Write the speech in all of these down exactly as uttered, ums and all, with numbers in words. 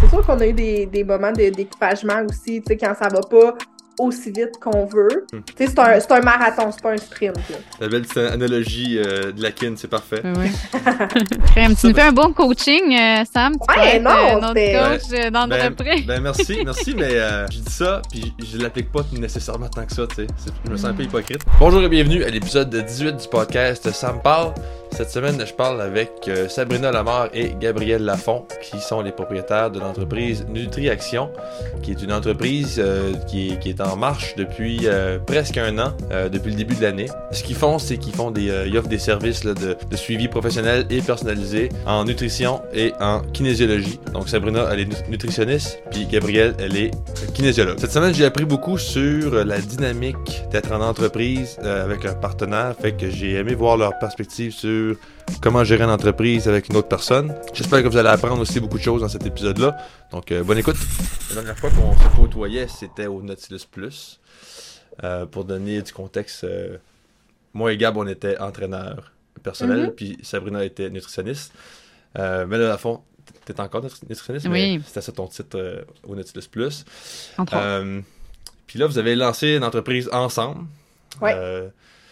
c'est sûr qu'on a eu des, des moments de découragement aussi, tu sais, quand ça va pas aussi vite qu'on veut. Mm. Tu sais, c'est un, c'est un marathon, c'est pas un sprint. Là. La belle analogie euh, de la kin, c'est parfait. Oui. Tu nous fais un bon coaching, euh, Sam. Tu ouais, être, non, euh, notre coach ouais. euh, d'entreprise. Ben, ben merci, merci, mais euh, je dis ça, puis je l'applique pas nécessairement tant que ça, tu sais. Je me sens un peu hypocrite. Bonjour et bienvenue à l'épisode dix-huit du podcast Sam parle. Cette semaine, je parle avec euh, Sabrina Lamar et Gabriel Lafont, qui sont les propriétaires de l'entreprise NutriAction, qui est une entreprise euh, qui, est, qui est en marche depuis euh, presque un an, euh, depuis le début de l'année. Ce qu'ils font, c'est qu'ils font des, euh, ils offrent des services là, de, de suivi professionnel et personnalisé en nutrition et en kinésiologie. Donc Sabrina, elle est nutritionniste, puis Gabriel, elle est kinésiologue. Cette semaine, j'ai appris beaucoup sur la dynamique d'être en entreprise euh, avec un partenaire, fait que j'ai aimé voir leur perspective sur comment gérer une entreprise avec une autre personne. J'espère que vous allez apprendre aussi beaucoup de choses dans cet épisode-là. Donc, euh, bonne écoute. La dernière fois qu'on se côtoyait, c'était au Nautilus Plus. Euh, pour donner du contexte, euh, moi et Gab, on était entraîneurs personnels, mm-hmm. puis Sabrina était nutritionniste. Euh, mais là, à fond, t'es encore nutritionniste, oui. mais c'était ça ton titre euh, au Nautilus Plus. Entre euh, Puis là, vous avez lancé une entreprise ensemble. Ouais. Euh,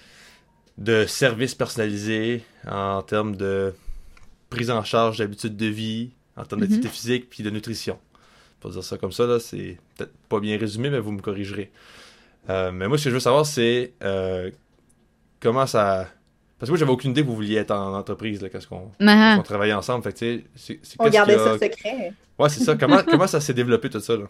de services personnalisés en termes de prise en charge d'habitudes de vie, en termes mm-hmm. d'activité physique puis de nutrition. Pour dire ça comme ça, là, c'est peut-être pas bien résumé, mais vous me corrigerez. Euh, mais moi, ce que je veux savoir, c'est euh, comment ça... Parce que moi, j'avais aucune idée que vous vouliez être en entreprise là, quand on, uh-huh. on travaillait ensemble. Fait que, tu sais, c'est, c'est on gardait a... ça secret. Ouais, c'est ça. Comment, comment ça s'est développé tout ça? Là?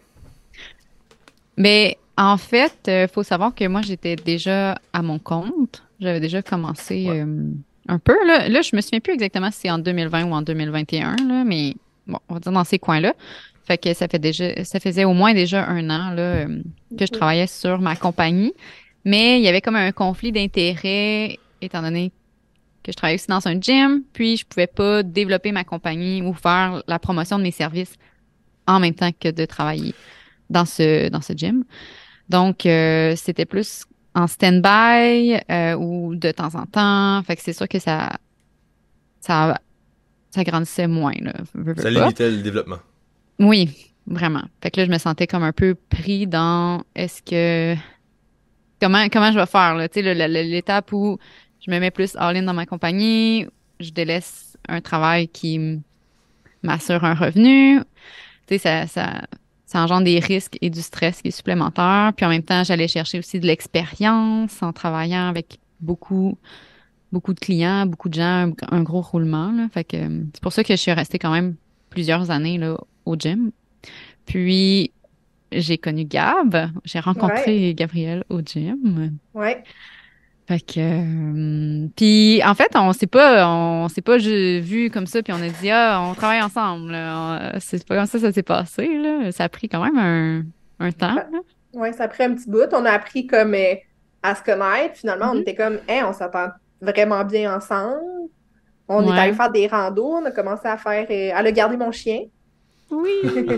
Mais en fait, il euh, faut savoir que moi, j'étais déjà à mon compte. J'avais déjà commencé ouais. euh, un peu. Là, là, je me souviens plus exactement si c'est en deux mille vingt ou en deux mille vingt et un, là, mais bon, on va dire dans ces coins-là. Fait que ça fait déjà, ça faisait au moins déjà un an là, euh, que je travaillais sur ma compagnie. Mais il y avait comme un conflit d'intérêts, étant donné que je travaillais aussi dans un gym, puis je pouvais pas développer ma compagnie ou faire la promotion de mes services en même temps que de travailler dans ce, dans ce gym. Donc, euh, c'était plus en stand-by euh, ou de temps en temps. Fait que c'est sûr que ça, ça, ça grandissait moins. Là. Veux, veux ça pas. limitait le développement. Oui, vraiment. Fait que là, je me sentais comme un peu pris dans est-ce que... Comment, comment je vais faire? Là? Tu sais, le, le, l'étape où je me mets plus all-in dans ma compagnie, je délaisse un travail qui m'assure un revenu. Tu sais, ça... ça Ça engendre des risques et du stress qui est supplémentaire. Puis en même temps, j'allais chercher aussi de l'expérience en travaillant avec beaucoup, beaucoup de clients, beaucoup de gens, un gros roulement. Là. Fait que c'est pour ça que je suis restée quand même plusieurs années là, au gym. Puis j'ai connu Gab. J'ai rencontré ouais. Gabriel au gym. Ouais. Fait que euh, puis en fait on s'est pas on s'est pas vu comme ça puis on a dit ah on travaille ensemble là. C'est pas comme ça ça s'est passé là, ça a pris quand même un, un temps là. Ouais, ça a pris un petit bout, on a appris comme euh, à se connaître, finalement mm-hmm. on était comme hey, on s'entend vraiment bien ensemble. On ouais. est allé faire des randos, on a commencé à faire euh, elle a gardé mon chien. Oui.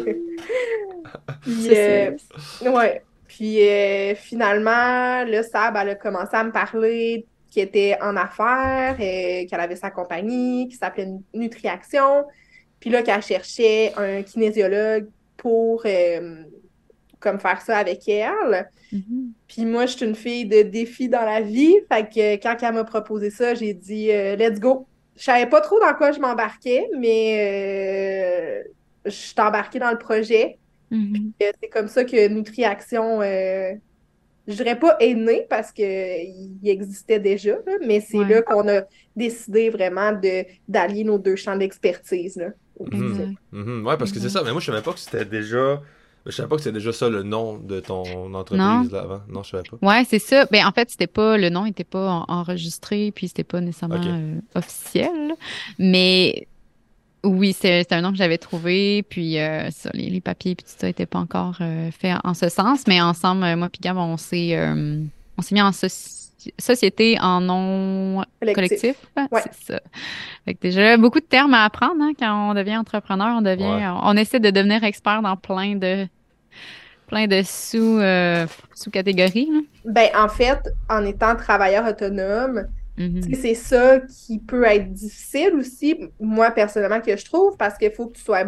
Puis, euh, ouais. Puis euh, finalement, là, Sab, elle a commencé à me parler qu'elle était en affaires, euh, qu'elle avait sa compagnie, qui s'appelait NutriAction. Puis là, qu'elle cherchait un kinésiologue pour euh, comme faire ça avec elle. Mm-hmm. Puis moi, je suis une fille de défi dans la vie. Fait que quand elle m'a proposé ça, j'ai dit euh, « Let's go ». Je savais pas trop dans quoi je m'embarquais, mais euh, je suis embarquée dans le projet. Mm-hmm. Puis, c'est comme ça que NutriAction, euh, je dirais pas est né parce qu'il existait déjà, là, mais c'est ouais. là qu'on a décidé vraiment de, d'allier nos deux champs d'expertise. Là, mm-hmm. Mm-hmm. Ouais, parce que mm-hmm. c'est ça. Mais moi, je savais pas que c'était déjà... Je savais pas que c'était déjà ça le nom de ton entreprise non. là avant. Non, je savais pas. Ouais, c'est ça. Ben en fait, c'était pas le nom n'était pas en, enregistré, puis c'était pas nécessairement okay. euh, officiel. Mais oui, c'est, c'est un nom que j'avais trouvé, puis euh, ça, les, les papiers puis tout ça n'étaient pas encore euh, faits en ce sens. Mais ensemble, euh, moi puis Gab, on s'est euh, on s'est mis en soci- société en nom collectif. collectif. Ouais. C'est ça. Fait que déjà beaucoup de termes à apprendre hein, quand on devient entrepreneur, on devient, ouais. on, on essaie de devenir expert dans plein de plein de sous euh, sous-catégories. Là. Ben en fait, en étant travailleur autonome. Mm-hmm. C'est ça qui peut être difficile aussi, moi personnellement, que je trouve, parce qu'il faut que tu sois bon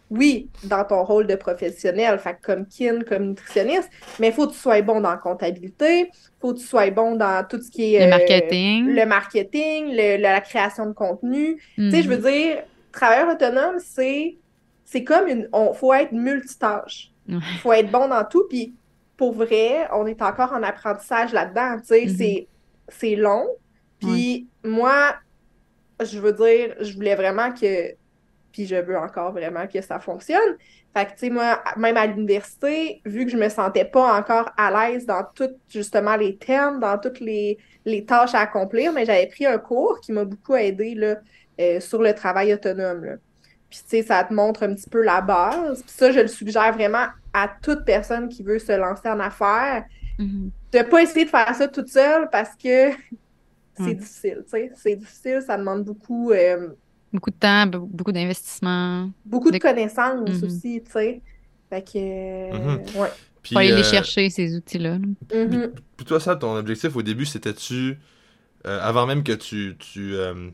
oui, dans ton rôle de professionnel, fait que comme kin, comme nutritionniste, mais il faut que tu sois bon dans la comptabilité, il faut que tu sois bon dans tout ce qui Le est euh, marketing. le marketing, le- la création de contenu. Tu sais, je veux Mhm. dire, travailleur autonome, c'est c'est comme une... On, faut être multitâche. Ouais. Faut être bon dans tout, puis pour vrai, on est encore en apprentissage là-dedans, tu sais, Mhm. c'est c'est long, Ouais. puis moi, je veux dire, je voulais vraiment que puis je veux encore vraiment que ça fonctionne. Fait que, tu sais, moi, même à l'université, vu que je me sentais pas encore à l'aise dans tous, justement, les termes, dans toutes les, les tâches à accomplir, mais j'avais pris un cours qui m'a beaucoup aidé, là, euh, sur le travail autonome, là. Puis, tu sais, ça te montre un petit peu la base. Puis ça, je le suggère vraiment à toute personne qui veut se lancer en affaires, Mhm. de pas essayer de faire ça toute seule parce que c'est Ouais. difficile, tu sais. C'est difficile, ça demande beaucoup... euh, Beaucoup de temps, be- beaucoup d'investissement. beaucoup de De... connaissances Mhm. aussi, tu sais. Fait que, Mhm. euh, ouais. Faut Puis, aller les euh, chercher, ces outils-là. Là. puis, Mhm. puis toi, ça, ton objectif au début, c'était-tu, euh, avant même que tu, tu, euh,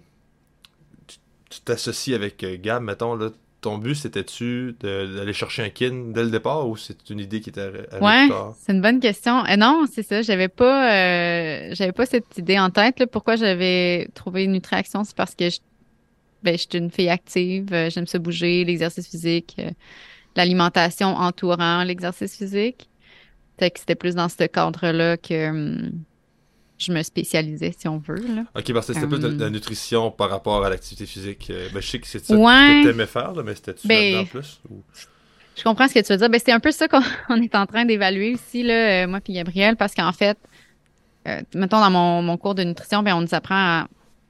tu tu t'associes avec euh, Gab, mettons, là, ton but, c'était-tu de- d'aller chercher un kin dès le départ ou c'est une idée qui est arri- arrivée plus Ouais, tard? c'est une bonne question. Euh, non, c'est ça. J'avais pas, euh, j'avais pas cette idée en tête. Là. Pourquoi j'avais trouvé Nutraction, c'est parce que je, ben, je suis une fille active. euh, J'aime ça bouger, l'exercice physique, euh, l'alimentation entourant l'exercice physique. Fait que c'était plus dans ce cadre-là que hum, je me spécialisais, si on veut, là. Ok, parce que c'était plus de, de la Hum, nutrition par rapport à l'activité physique. Euh, ben, je sais que c'est ça que ouais, t'aimais faire, là, mais c'était-tu là-dedans ben, plus? Ou... je comprends ce que tu veux dire. Ben, c'est un peu ça qu'on on est en train d'évaluer aussi, là, euh, moi puis Gabriel, parce qu'en fait, euh, mettons dans mon, mon cours de nutrition, ben, on nous apprend à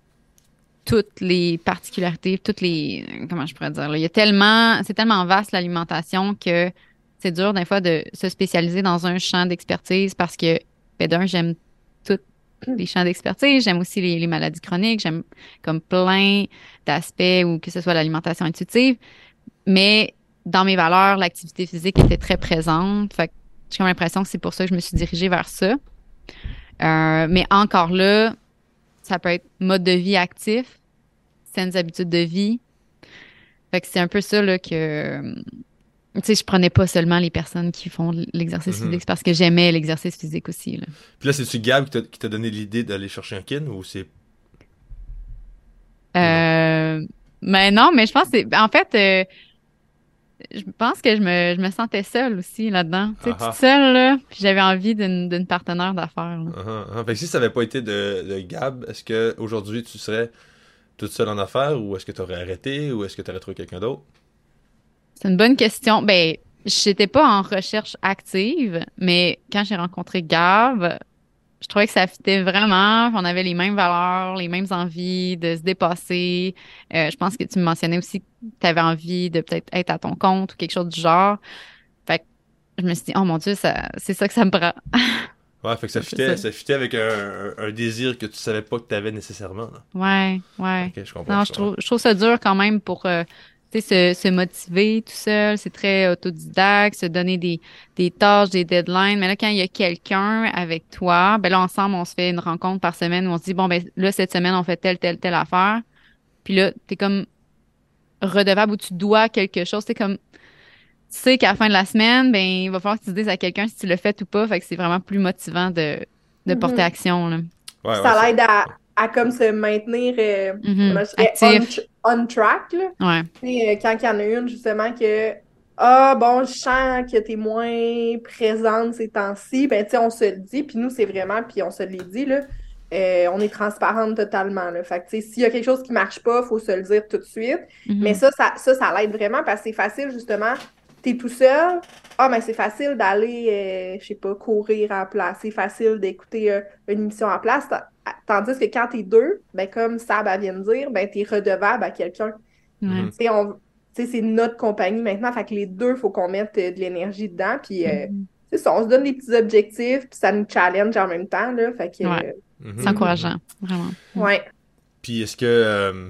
toutes les particularités, toutes les, euh, comment je pourrais dire, là. Il y a tellement, c'est tellement vaste l'alimentation que c'est dur des fois de se spécialiser dans un champ d'expertise parce que, ben, d'un, j'aime tous les champs d'expertise, j'aime aussi les, les maladies chroniques, j'aime comme plein d'aspects ou que ce soit l'alimentation intuitive, mais dans mes valeurs, l'activité physique était très présente. Fait que j'ai comme l'impression que c'est pour ça que je me suis dirigée vers ça. Euh, mais encore là, ça peut être mode de vie actif, saines habitudes de vie. Fait que c'est un peu ça là que euh, tu sais, je prenais pas seulement les personnes qui font de l'exercice physique Mhm. c'est parce que j'aimais l'exercice physique aussi là. Puis là, c'est-tu Gab qui t'a qui t'a donné l'idée d'aller chercher un kin ou c'est... ou non? Euh, mais non, mais je pense que c'est en fait euh, je pense que je me je me sentais seule aussi là-dedans, tu sais Ah toute ah. seule là, puis j'avais envie d'une d'une partenaire d'affaires là. Ah ah, ah. Fait que si ça avait pas été de, de Gab, est-ce que aujourd'hui tu serais toute seule en affaires ou est-ce que tu aurais arrêté ou est-ce que tu aurais trouvé quelqu'un d'autre? C'est une bonne question. Ben, j'étais pas en recherche active, mais quand j'ai rencontré Gab, je trouvais que ça fitait vraiment. On avait les mêmes valeurs, les mêmes envies de se dépasser. Euh, je pense que tu me mentionnais aussi que tu avais envie de peut-être être à ton compte ou quelque chose du genre. Fait que je me suis dit, oh mon Dieu, ça, c'est ça que ça me prend. Ouais, fait que C'est ça un peu ça. fitait, ça fitait avec un, un, un désir que tu savais pas que tu avais nécessairement, là. Ouais, ouais. Ok, je comprends, Non, je je comprends. trouve, je trouve ça dur quand même pour, euh, tu sais, se, se motiver tout seul. C'est très autodidacte, se donner des, des tâches, des deadlines. Mais là, quand il y a quelqu'un avec toi, ben là, ensemble, on se fait une rencontre par semaine où on se dit, bon, ben là, cette semaine, on fait telle, telle, telle affaire. Puis là, t'es comme redevable ou tu dois quelque chose. C'est comme, tu sais qu'à la fin de la semaine, ben, il va falloir que tu dises à quelqu'un si tu le fais ou pas. Fait que c'est vraiment plus motivant de, de porter Mhm. action, là. Ouais, Puis ouais, ça ça. l'aide à, à comme se maintenir, euh, Mhm. comment je dirais, on, Actif. on track, là. Ouais. Tu sais, euh, quand il y en a une, justement, que, ah, bon, je sens que t'es moins présente ces temps-ci, ben, tu sais, on se le dit, puis nous, c'est vraiment, puis on se l'est dit, là, euh, on est transparente totalement, là. Fait que, tu sais, s'il y a quelque chose qui marche pas, faut se le dire tout de suite. Mais Mhm. ça, ça, ça, ça l'aide vraiment parce que c'est facile, justement, t'es tout seul, ah, mais c'est facile d'aller, euh, je sais pas, courir à la place, c'est facile d'écouter euh, une émission à la place, ta- tandis que quand t'es deux, ben, comme Sab elle vient de dire, ben, t'es redevable à quelqu'un. Ouais. Mhm. Tu sais, on, tu sais, c'est notre compagnie maintenant, fait que les deux, il faut qu'on mette euh, de l'énergie dedans, puis euh, Mhm. c'est ça, on se donne des petits objectifs, puis ça nous challenge en même temps, là, fait que, Ouais. euh, C'est Mhm, mhm. mhm. encourageant, vraiment. Mm. Ouais. Puis est-ce que euh,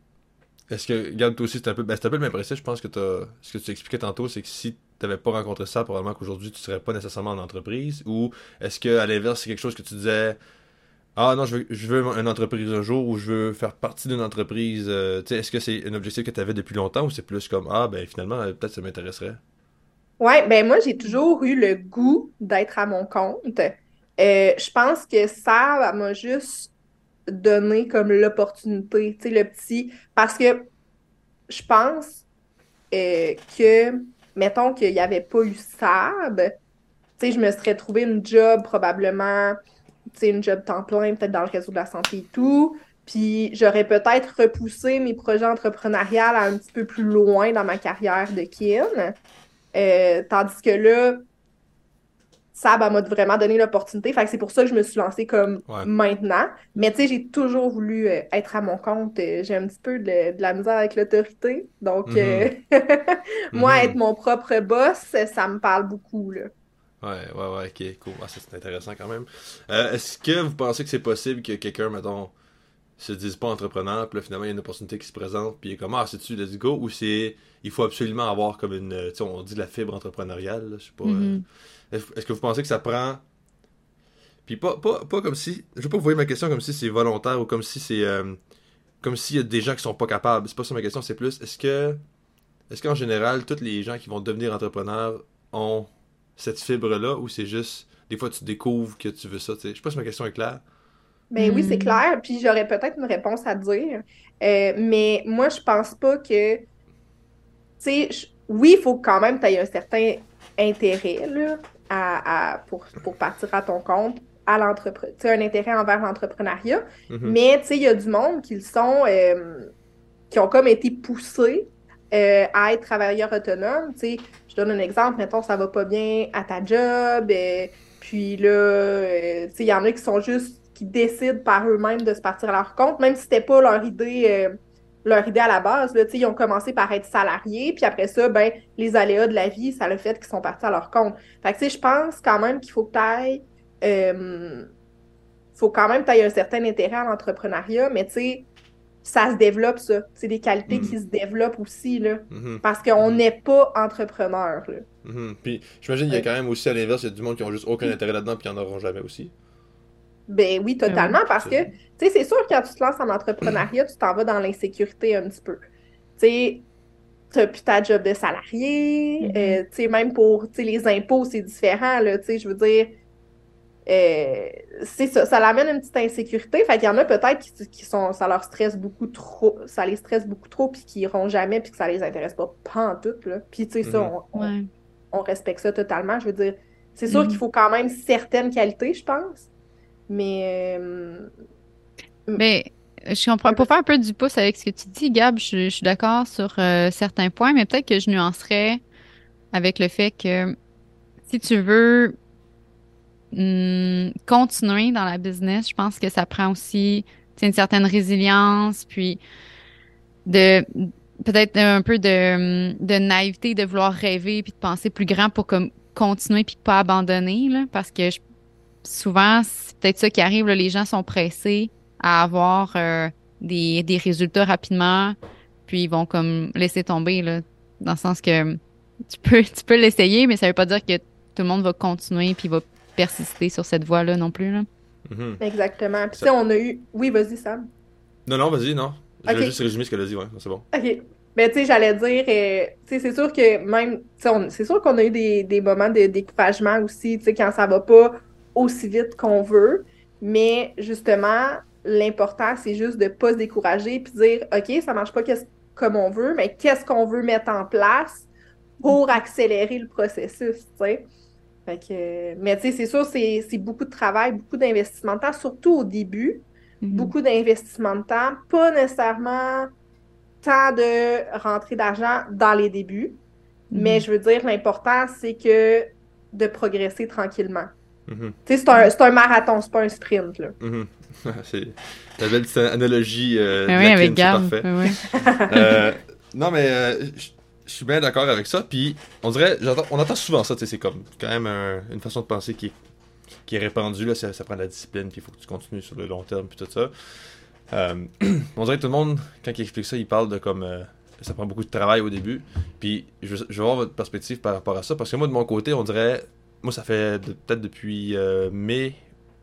est-ce que Gab, toi aussi c'est un peu ben, c'est un peu le même principe, je pense que t'as ce que tu expliquais tantôt, c'est que si t'avais pas rencontré ça, probablement qu'aujourd'hui tu serais pas nécessairement en entreprise ou est-ce que à l'inverse c'est quelque chose que tu disais ah non, je veux, je veux une entreprise un jour ou je veux faire partie d'une entreprise. Euh, tu sais, est-ce que c'est un objectif que tu avais depuis longtemps ou c'est plus comme, ah, ben finalement, euh, peut-être ça m'intéresserait? Ouais, ben moi, j'ai toujours eu le goût d'être à mon compte. Euh, je pense que ça m'a juste donné comme l'opportunité, tu sais, le petit. Parce que je pense euh, que, mettons qu'il n'y avait pas eu Sab, tu sais, je me serais trouvé une job probablement, tu sais, une job temps plein, peut-être dans le réseau de la santé et tout. Puis j'aurais peut-être repoussé mes projets entrepreneuriales à un petit peu plus loin dans ma carrière de kin. Euh, tandis que là, ça bah, m'a vraiment donné l'opportunité. Fait que c'est pour ça que je me suis lancée comme Ouais. maintenant. Mais tu sais, j'ai toujours voulu euh, être à mon compte. Euh, j'ai un petit peu de, de la misère avec l'autorité. Donc, euh, Mhm. moi, être Mhm. mon propre boss, ça me parle beaucoup, là. Ouais, ouais, ouais, ok, cool. Ah, ça c'est intéressant quand même. Euh, est-ce que vous pensez que c'est possible que quelqu'un, mettons, se dise pas entrepreneur, puis là finalement il y a une opportunité qui se présente, puis il est comme, ah, c'est-tu, let's go, ou c'est, il faut absolument avoir comme une, euh, tu sais, on dit de la fibre entrepreneuriale, là, je sais pas. euh, Mhm. est-ce est-ce que vous pensez que ça prend. Puis pas, pas, pas comme si. Je veux pas vous voyez ma question comme si c'est volontaire ou comme si c'est. euh, comme s'il y a des gens qui sont pas capables. C'est pas ça ma question, c'est plus. Est-ce que. Est-ce qu'en général, tous les gens qui vont devenir entrepreneurs ont cette fibre-là ou c'est juste. Des fois, tu découvres que tu veux ça, tu sais. Je sais pas si ma question est claire. Ben oui, c'est Mhm. clair. Puis j'aurais peut-être une réponse à dire. Euh, mais moi, je pense pas que, tu sais, je- oui, il faut quand même que tu aies un certain intérêt là, à, à- pour, pour partir à ton compte, à l'entreprise, tu sais, un intérêt envers l'entrepreneuriat. Mhm. Mais, tu sais, il y a du monde qui le sont, euh, qui ont comme été poussés euh, à être travailleurs autonomes. Tu sais, je donne un exemple, mettons, ça va pas bien à ta job, euh, puis là, euh, tu sais, il y en a qui sont juste, qui décident par eux-mêmes de se partir à leur compte, même si c'était pas leur idée, euh, leur idée à la base. Là, tu sais, ils ont commencé par être salariés, puis après ça, ben, les aléas de la vie, ça le fait qu'ils sont partis à leur compte. Fait que, tu sais, je pense quand même qu'il faut que tu ailles, euh, faut quand même que tu aies un certain intérêt à l'entrepreneuriat, mais tu sais, ça se développe, ça. C'est des qualités Mhm. qui se développent aussi, là. Mhm. Parce qu'on Mhm. n'est pas entrepreneur, là. Mhm. Puis j'imagine qu'il y a Ouais. quand même aussi à l'inverse, il y a du monde qui ont juste aucun intérêt là-dedans puis qui en auront jamais aussi. Ben oui, Ben oui. totalement, parce Ça, que, tu sais, c'est sûr, quand tu te lances en entrepreneuriat, tu t'en vas dans l'insécurité un petit peu. Tu sais, t'as plus ta job de salarié, Mhm. euh, tu sais, même pour, tu sais, les impôts, c'est différent, là, tu sais, je veux dire, euh, c'est ça, ça l'amène une petite insécurité. Fait qu'il y en a peut-être qui, qui sont, ça leur stresse beaucoup trop, ça les stresse beaucoup trop, puis qui iront jamais, puis que ça les intéresse pas pantoute, là. Puis, tu sais, ça, Mhm. on, on, Ouais. on respecte ça totalement. Je veux dire, c'est sûr qu'il Mhm. faut quand même certaines qualités, je pense, mais... euh, hum, Ben, je comprends. ouais, Pour faire vas-y. un peu du pouce avec ce que tu dis, Gab, je, je suis d'accord sur euh, certains points, mais peut-être que je nuancerais avec le fait que si tu veux hum, continuer dans la business, je pense que ça prend aussi tu sais, une certaine résilience, puis de peut-être un peu de, hum, de naïveté, de vouloir rêver, puis de penser plus grand pour comme continuer puis pas abandonner, là, parce que je- souvent, c'est peut-être ça qui arrive, là, les gens sont pressés à avoir euh, des, des résultats rapidement, puis ils vont comme laisser tomber, là, dans le sens que tu peux, tu peux l'essayer, mais ça veut pas dire que tout le monde va continuer puis va persister sur cette voie-là non plus, là. Mhm. Exactement. Puis, tu Ça- sais, on a eu... Oui, vas-y, Sam. Non, non, vas-y, non. Je vais juste OK. résumer ce qu'elle a dit, ouais, c'est bon. OK. Ben, tu sais, j'allais dire, euh, tu sais, c'est sûr que même, tu sais, on- c'est sûr qu'on a eu des, des moments de découragement aussi, tu sais, quand ça va pas aussi vite qu'on veut. Mais justement, l'important, c'est juste de pas se décourager puis dire, OK, ça marche pas qu'est-ce- comme on veut, mais qu'est-ce qu'on veut mettre en place pour accélérer le processus, tu sais. Fait que, mais tu sais, c'est sûr, c'est c'est beaucoup de travail, beaucoup d'investissement de temps, surtout au début. Mhm. Beaucoup d'investissement de temps, pas nécessairement tant de rentrée d'argent dans les débuts, mais Mhm. je veux dire, l'important, c'est que de progresser tranquillement. Mhm. Tu sais, c'est un, c'est un marathon, c'est pas un sprint, là. Mhm. C'est la belle petite analogie euh, Ben de oui, la avec kin, c'est Gab. parfait. Ben oui. Euh, non, mais euh, je je suis bien d'accord avec ça. Puis, on dirait, j'entends- on entend souvent ça, tu sais, c'est comme quand même un- une façon de penser qui est, qui est répandue, là, ça, ça prend de la discipline, puis il faut que tu continues sur le long terme, puis tout ça. Euh, on dirait que tout le monde, quand il explique ça, il parle de comme, euh, ça prend beaucoup de travail au début. Puis, je, veux- je veux voir votre perspective par rapport à ça, parce que moi, de mon côté, on dirait, moi, ça fait de- peut-être depuis euh, mai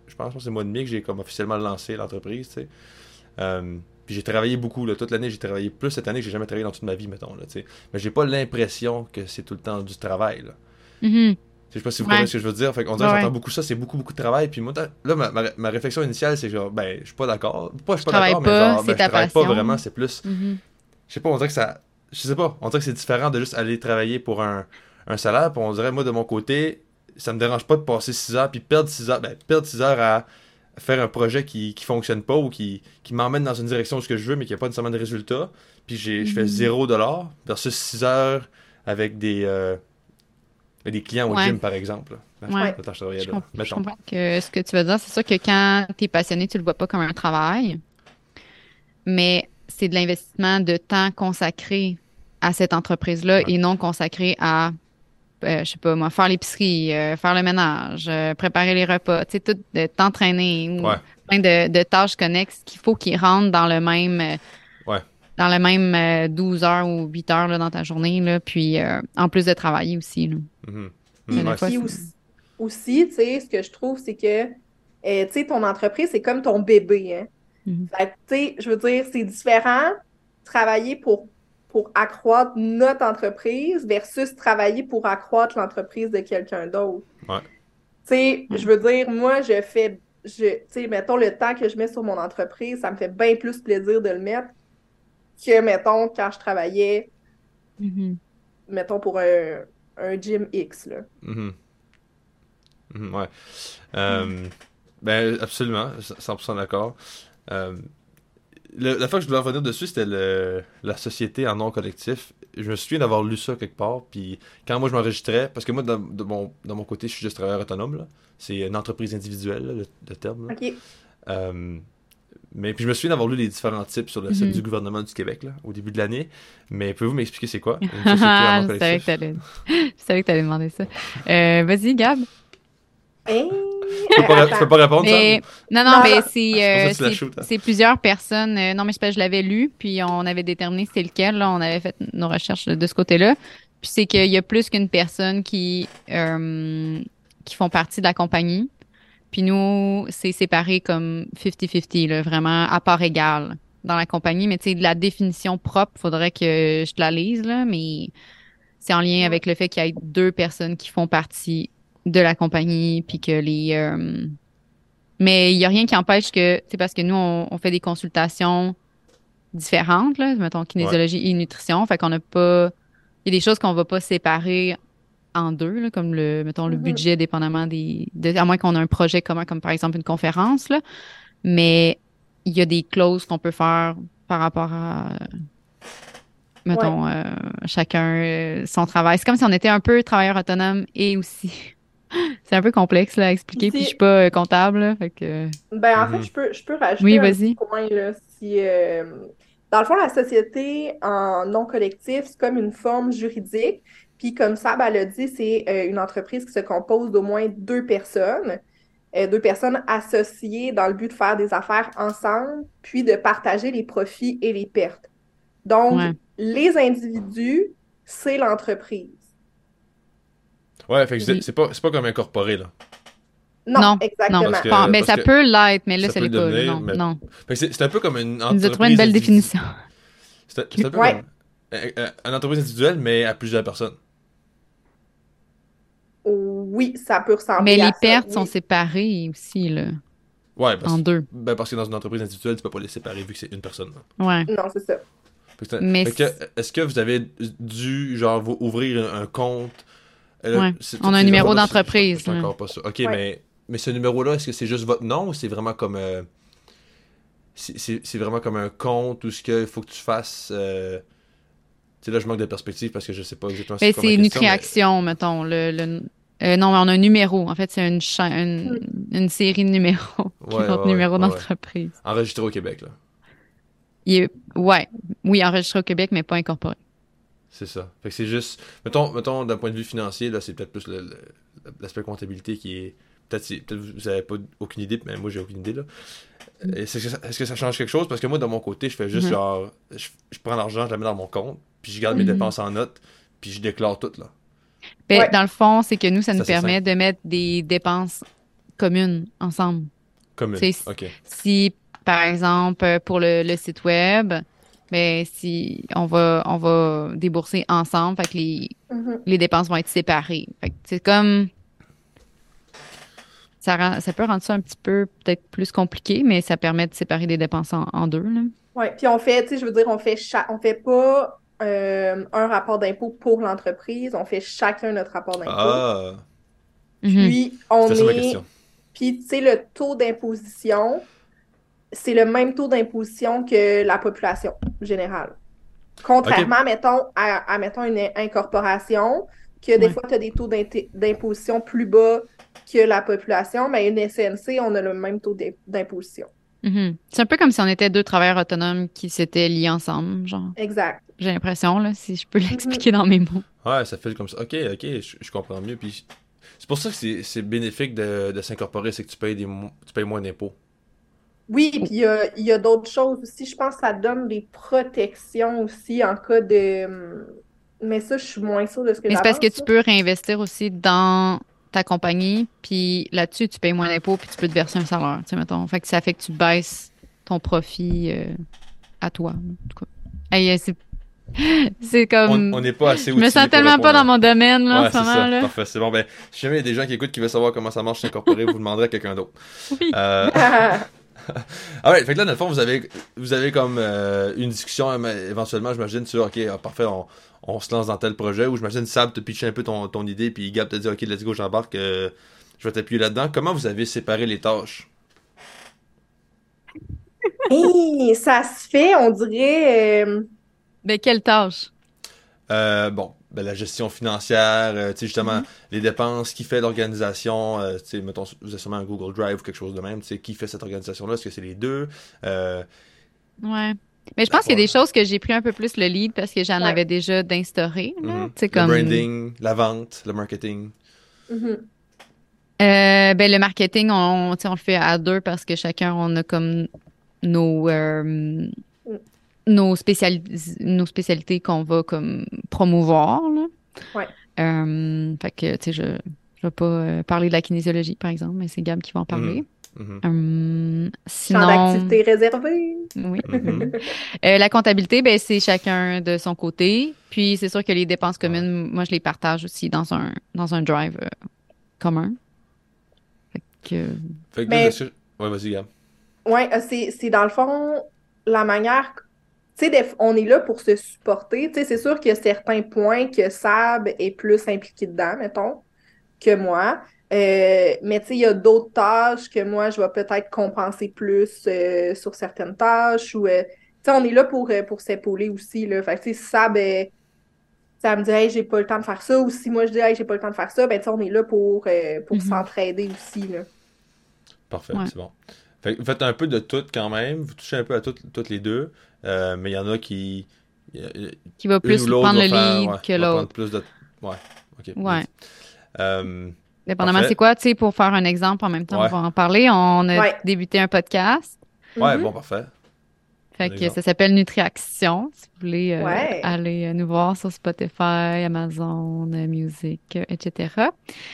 je pense que c'est le mois de mai que j'ai comme officiellement lancé l'entreprise, tu sais. Euh, puis j'ai travaillé beaucoup, là, toute l'année, j'ai travaillé plus cette année que j'ai jamais travaillé dans toute ma vie, mettons, là, tu sais. Mais j'ai pas l'impression que c'est tout le temps du travail, là. Mhm. Je sais pas si vous Ouais. comprenez ce que je veux dire. Fait qu'on dirait que Ouais. j'entends beaucoup ça, c'est beaucoup, beaucoup de travail. Puis moi, là, ma, ma, ma réflexion initiale, c'est genre, ben, je suis pas d'accord. Pas, je suis pas travaille d'accord, mais pas, genre, c'est ben, je ta travaille passion. pas vraiment, c'est plus. Mhm. Je sais pas, on dirait que ça. Je sais pas, on dirait que c'est différent de juste aller travailler pour un, un salaire. Puis on dirait, moi, de mon côté, ça me dérange pas de passer six heures, puis perdre six heures, ben, perdre six heures à faire un projet qui, qui fonctionne pas ou qui, qui m'emmène dans une direction où ce que je veux, mais qui a pas nécessairement de résultat. Puis j'ai, je fais Mhm. zéro dollar versus six heures avec des. Euh, des clients au Ouais. gym, par exemple. là. Ouais. Attends, je travaillais Je, là. comp- je Mettons. comprends que ce que tu veux dire, c'est sûr que quand tu es passionné, tu le vois pas comme un travail, mais c'est de l'investissement de temps consacré à cette entreprise-là Ouais. et non consacré à, euh, je sais pas moi, faire l'épicerie, euh, faire le ménage, euh, préparer les repas, tu sais, tout, de t'entraîner ou Ouais. plein de, de tâches connexes qu'il faut qu'ils rentrent dans le même, euh, Ouais. dans le même euh, douze heures ou huit heures là, dans ta journée, là, puis euh, en plus de travailler aussi. Là. Mhm. Puis, Mhm, ouais, fois, puis c'est- aussi, aussi, tu sais, ce que je trouve, c'est que, euh, tu sais, ton entreprise, c'est comme ton bébé, hein. Mhm. Fait que, tu sais, je veux dire, c'est différent travailler pour, pour accroître notre entreprise versus travailler pour accroître l'entreprise de quelqu'un d'autre. ouais. Tu sais, Ouais. je veux dire, moi, je fais, je, tu sais, mettons, le temps que je mets sur mon entreprise, ça me fait bien plus plaisir de le mettre que, mettons, quand je travaillais, Mhm. mettons, pour un, un gym X, là. Mhm. Mhm, ouais. Euh, ben, absolument, cent pour cent d'accord. Euh, le- la fois que je voulais revenir dessus, c'était le, la société en nom collectif. Je me souviens d'avoir lu ça quelque part, puis quand moi je m'enregistrais, parce que moi, dans, de mon, dans mon côté, je suis juste travailleur autonome, là. C'est une entreprise individuelle, là, le, le terme, là. OK. Euh, mais puis je me souviens d'avoir lu les différents types sur le site Mhm. du gouvernement du Québec, là, au début de l'année. Mais pouvez-vous m'expliquer c'est quoi? Une société en nom Je savais collectif? que t'allais, je savais que t'allais demander ça. Euh, vas-y, Gab. Hein? Tu peux pas, tu peux pas répondre, Mais, non, non, Non, mais non. c'est, C'est pour ça euh, que tu la c'est, shootes, hein. c'est plusieurs personnes. euh, non, mais c'est parce que je l'avais lu, puis on avait déterminé c'était lequel. Là, on avait fait nos recherches de ce côté-là. Puis c'est qu'il y a plus qu'une personne qui, euh, qui font partie de la compagnie. Puis nous, c'est séparé comme cinquante cinquante, là, vraiment à part égale dans la compagnie. Mais tu sais, de la définition propre, faudrait que je te la lise, là, mais c'est en lien Ouais. avec le fait qu'il y ait deux personnes qui font partie de la compagnie, puis que les... euh, mais il n'y a rien qui empêche que, c'est parce que nous, on, on fait des consultations différentes, là, mettons kinésiologie et nutrition, fait qu'on n'a pas... Il y a des choses qu'on va pas séparer en deux, là, comme le, mettons, le Mhm. budget dépendamment des... de- à moins qu'on ait un projet commun, comme par exemple une conférence, là. Mais il y a des clauses qu'on peut faire par rapport à, mettons, euh, chacun euh, son travail. C'est comme si on était un peu travailleur autonome et aussi... C'est un peu complexe là, à expliquer, puis je suis Ici, pas euh, comptable, là, fait que... ben, en Mhm. fait, je peux, je peux rajouter Oui, un petit vas-y. point, là. Si, euh, dans le fond, la société en non collectif, c'est comme une forme juridique. Puis, comme Sab, elle a dit, c'est euh, une entreprise qui se compose d'au moins deux personnes, euh, deux personnes associées dans le but de faire des affaires ensemble, puis de partager les profits et les pertes. Donc, Ouais. les individus, c'est l'entreprise. Ouais, fait que c'est Oui. c'est pas, c'est pas comme incorporé, là. Non, Non, non. exactement. Parce que- Bon, mais parce ça que peut l'être, mais là, ça ça peut l'est le pas, là, devenir, non, mais- non. Fait que c'est c'est un peu comme une Tu entreprise. nous as trouvé une belle individu- définition. C'est c'est un peu Ouais. comme euh, euh, une entreprise individuelle, mais à plusieurs personnes. Oui, ça peut ressembler Mais à les ça, pertes oui. sont séparées aussi, là, Ouais, parce, en deux. ben parce que dans une entreprise individuelle, tu peux pas les séparer vu que c'est une personne, là. Ouais. Non, c'est ça. Fait que c'est un- Mais fait que, est-ce que vous avez dû, genre, vous ouvrir un, un compte? Euh, Ouais. c'est- On a un ces numéro affaires-là, je- d'entreprise, Je suis là. encore pas sûr. Ok, Ouais. mais, mais ce numéro-là, est-ce que c'est juste votre nom ou c'est vraiment comme. euh, c'est c'est- c'est vraiment comme un compte ou ce qu'il faut que tu fasses. euh, Tu sais, là, je manque de perspective parce que je sais pas exactement Ben, c'est quoi ma c'est question. mais- Nutriaction, mettons. Le, le... euh, non, mais on a un numéro. En fait, c'est une, cha- une, une série de numéros qui Ouais, est notre ouais, numéro ouais, ouais. d'entreprise. Enregistré au Québec, là. Il est... Ouais. Oui, enregistré au Québec, mais pas incorporé. C'est ça. Fait que c'est juste. Mettons, mettons d'un point de vue financier, là, c'est peut-être plus le- le- l'aspect comptabilité qui est. Peut-être c'est- peut-être vous avez pas aucune idée, mais moi j'ai aucune idée, là. Est-ce que, ça- est-ce que ça change quelque chose? Parce que moi, de mon côté, je fais juste Mhm. genre. Je, je prends l'argent, je la mets dans mon compte, puis je garde mes Mhm. dépenses en note, puis je déclare tout, là. Ben, Ouais. dans le fond, c'est que nous, ça nous Ça, c'est permet de mettre des dépenses commune ensemble. Commune, Tu sais, ok. si, par exemple, pour le, le site web, ben, si on va, on va débourser ensemble, fait que les, Mhm. les dépenses vont être séparées. Fait que c'est comme, ça rend, ça peut rendre ça un petit peu peut-être plus compliqué, mais ça permet de séparer les dépenses en, en deux, là. Ouais, puis on fait, tu sais, je veux dire, on fait cha- on fait pas euh, un rapport d'impôt pour l'entreprise, on fait chacun notre rapport d'impôt. Ah, Mhm. Puis on c'était ça ma est, question. puis tu sais, le taux d'imposition, c'est le même taux d'imposition que la population générale. Contrairement, mettons, à, à, mettons, une incorporation, que des Ouais. fois, tu as des taux d'inté- d'imposition plus bas que la population, mais une S N C, on a le même taux d'im- d'imposition. Mhm. C'est un peu comme si on était deux travailleurs autonomes qui s'étaient liés ensemble, genre. Exact. J'ai l'impression, là, si je peux l'expliquer dans mes mots. Ouais, ça fait comme ça. Ok, ok, je, je comprends mieux. Puis c'est pour ça que c'est c'est bénéfique de, de s'incorporer, c'est que tu payes, des, mo- tu payes moins d'impôts. Oui, puis il y a, il y a d'autres choses aussi. Je pense que ça donne des protections aussi en cas de... Mais ça, je suis moins sûre de ce que Mais c'est parce que j'avance. tu là. peux réinvestir aussi dans ta compagnie, puis là-dessus, tu payes moins d'impôts, puis tu peux te verser un salaire, tu sais, mettons. Fait que ça fait que tu baisses ton profit euh, à toi, en tout cas. Hey, euh, c'est c'est On comme... on n'est pas assez Je me outillés sens pour tellement pas répondre dans à- mon domaine, là, en Ouais, ce c'est moment, ça. là. Parfait. C'est bon. Ben, si jamais il y a des gens qui écoutent qui veulent savoir comment ça marche s'incorporer, vous demanderez à quelqu'un d'autre. Oui. Euh... ah ouais, fait que là, dans le fond, vous avez, vous avez comme euh, une discussion mais éventuellement, j'imagine, sur OK, ah, parfait, on, on se lance dans tel projet, ou j'imagine Sab te pitcher un peu ton, ton idée, puis Gab te dit OK, let's go, j'embarque, euh, je vais t'appuyer là-dedans. Comment vous avez séparé les tâches? Hey, ça se fait, on dirait... euh, Ben, quelle tâche? Euh, bon, ben, la gestion financière, euh, tu sais, justement, Mhm. les dépenses, qui fait l'organisation, euh, tu sais, mettons, vous avez sûrement un Google Drive ou quelque chose de même, tu sais, qui fait cette organisation-là, est-ce que c'est les deux? Euh, Ouais. Mais je pense qu'il y a ouais. des choses que j'ai pris un peu plus le lead parce que j'en Ouais. avais déjà d'instaurer, là. Mhm. Tu sais, Le comme... branding, la vente, le marketing. Mhm. Euh, ben, le marketing, on, tu sais, on le fait à deux parce que chacun, on a comme nos, euh, nos, spécialis- nos spécialités qu'on va comme promouvoir, là. Ouais. Euh, fait que, tu sais, je, je vais pas euh, parler de la kinésiologie, par exemple, mais c'est Gab qui va en parler. Mhm. Hum, Champ sinon, d'activité réservé. oui. Mhm. Euh, la comptabilité, ben, c'est chacun de son côté. Puis, c'est sûr que les dépenses Ouais. communes, moi, je les partage aussi dans un, dans un drive euh, commun. Fait que, Fait que Mais- là, est-ce que- Ouais, vas-y, Gab. Ouais, euh, c'est, c'est dans le fond la manière. Tu sais, des f- on est là pour se supporter. Tu sais, c'est sûr qu'il y a certains points que Sab est plus impliqué dedans, mettons, que moi. Euh, mais tu sais, il y a d'autres tâches que moi, je vais peut-être compenser plus euh, sur certaines tâches. Ou, euh, tu sais, on est là pour, euh, pour s'épauler aussi, là. Fait que, tu sais, si Sab, euh, ça me dit, hey, j'ai pas le temps de faire ça. Ou si moi, je dis, hey, j'ai pas le temps de faire ça, ben, tu sais, on est là pour, euh, pour Mhm. s'entraider aussi, là. Parfait, Ouais. c'est bon. Fait que vous faites un peu de tout quand même, vous touchez un peu à toutes toutes les deux, euh, mais il y en a qui... il y a- qui va Une plus ou l'autre prendre va le faire, lead ouais, que va prendre l'autre. plus de... Ouais, ok. Ouais. Euh, Dépendamment, Parfait. c'est quoi, tu sais, pour faire un exemple, en même temps, Ouais. on va en parler. On a Ouais. débuté un podcast. ouais, Mhm. bon, parfait. Fait Un que exemple. ça s'appelle Nutriaction. Si vous voulez euh, Ouais. aller euh, nous voir sur Spotify, Amazon euh, Music, euh, et cetera.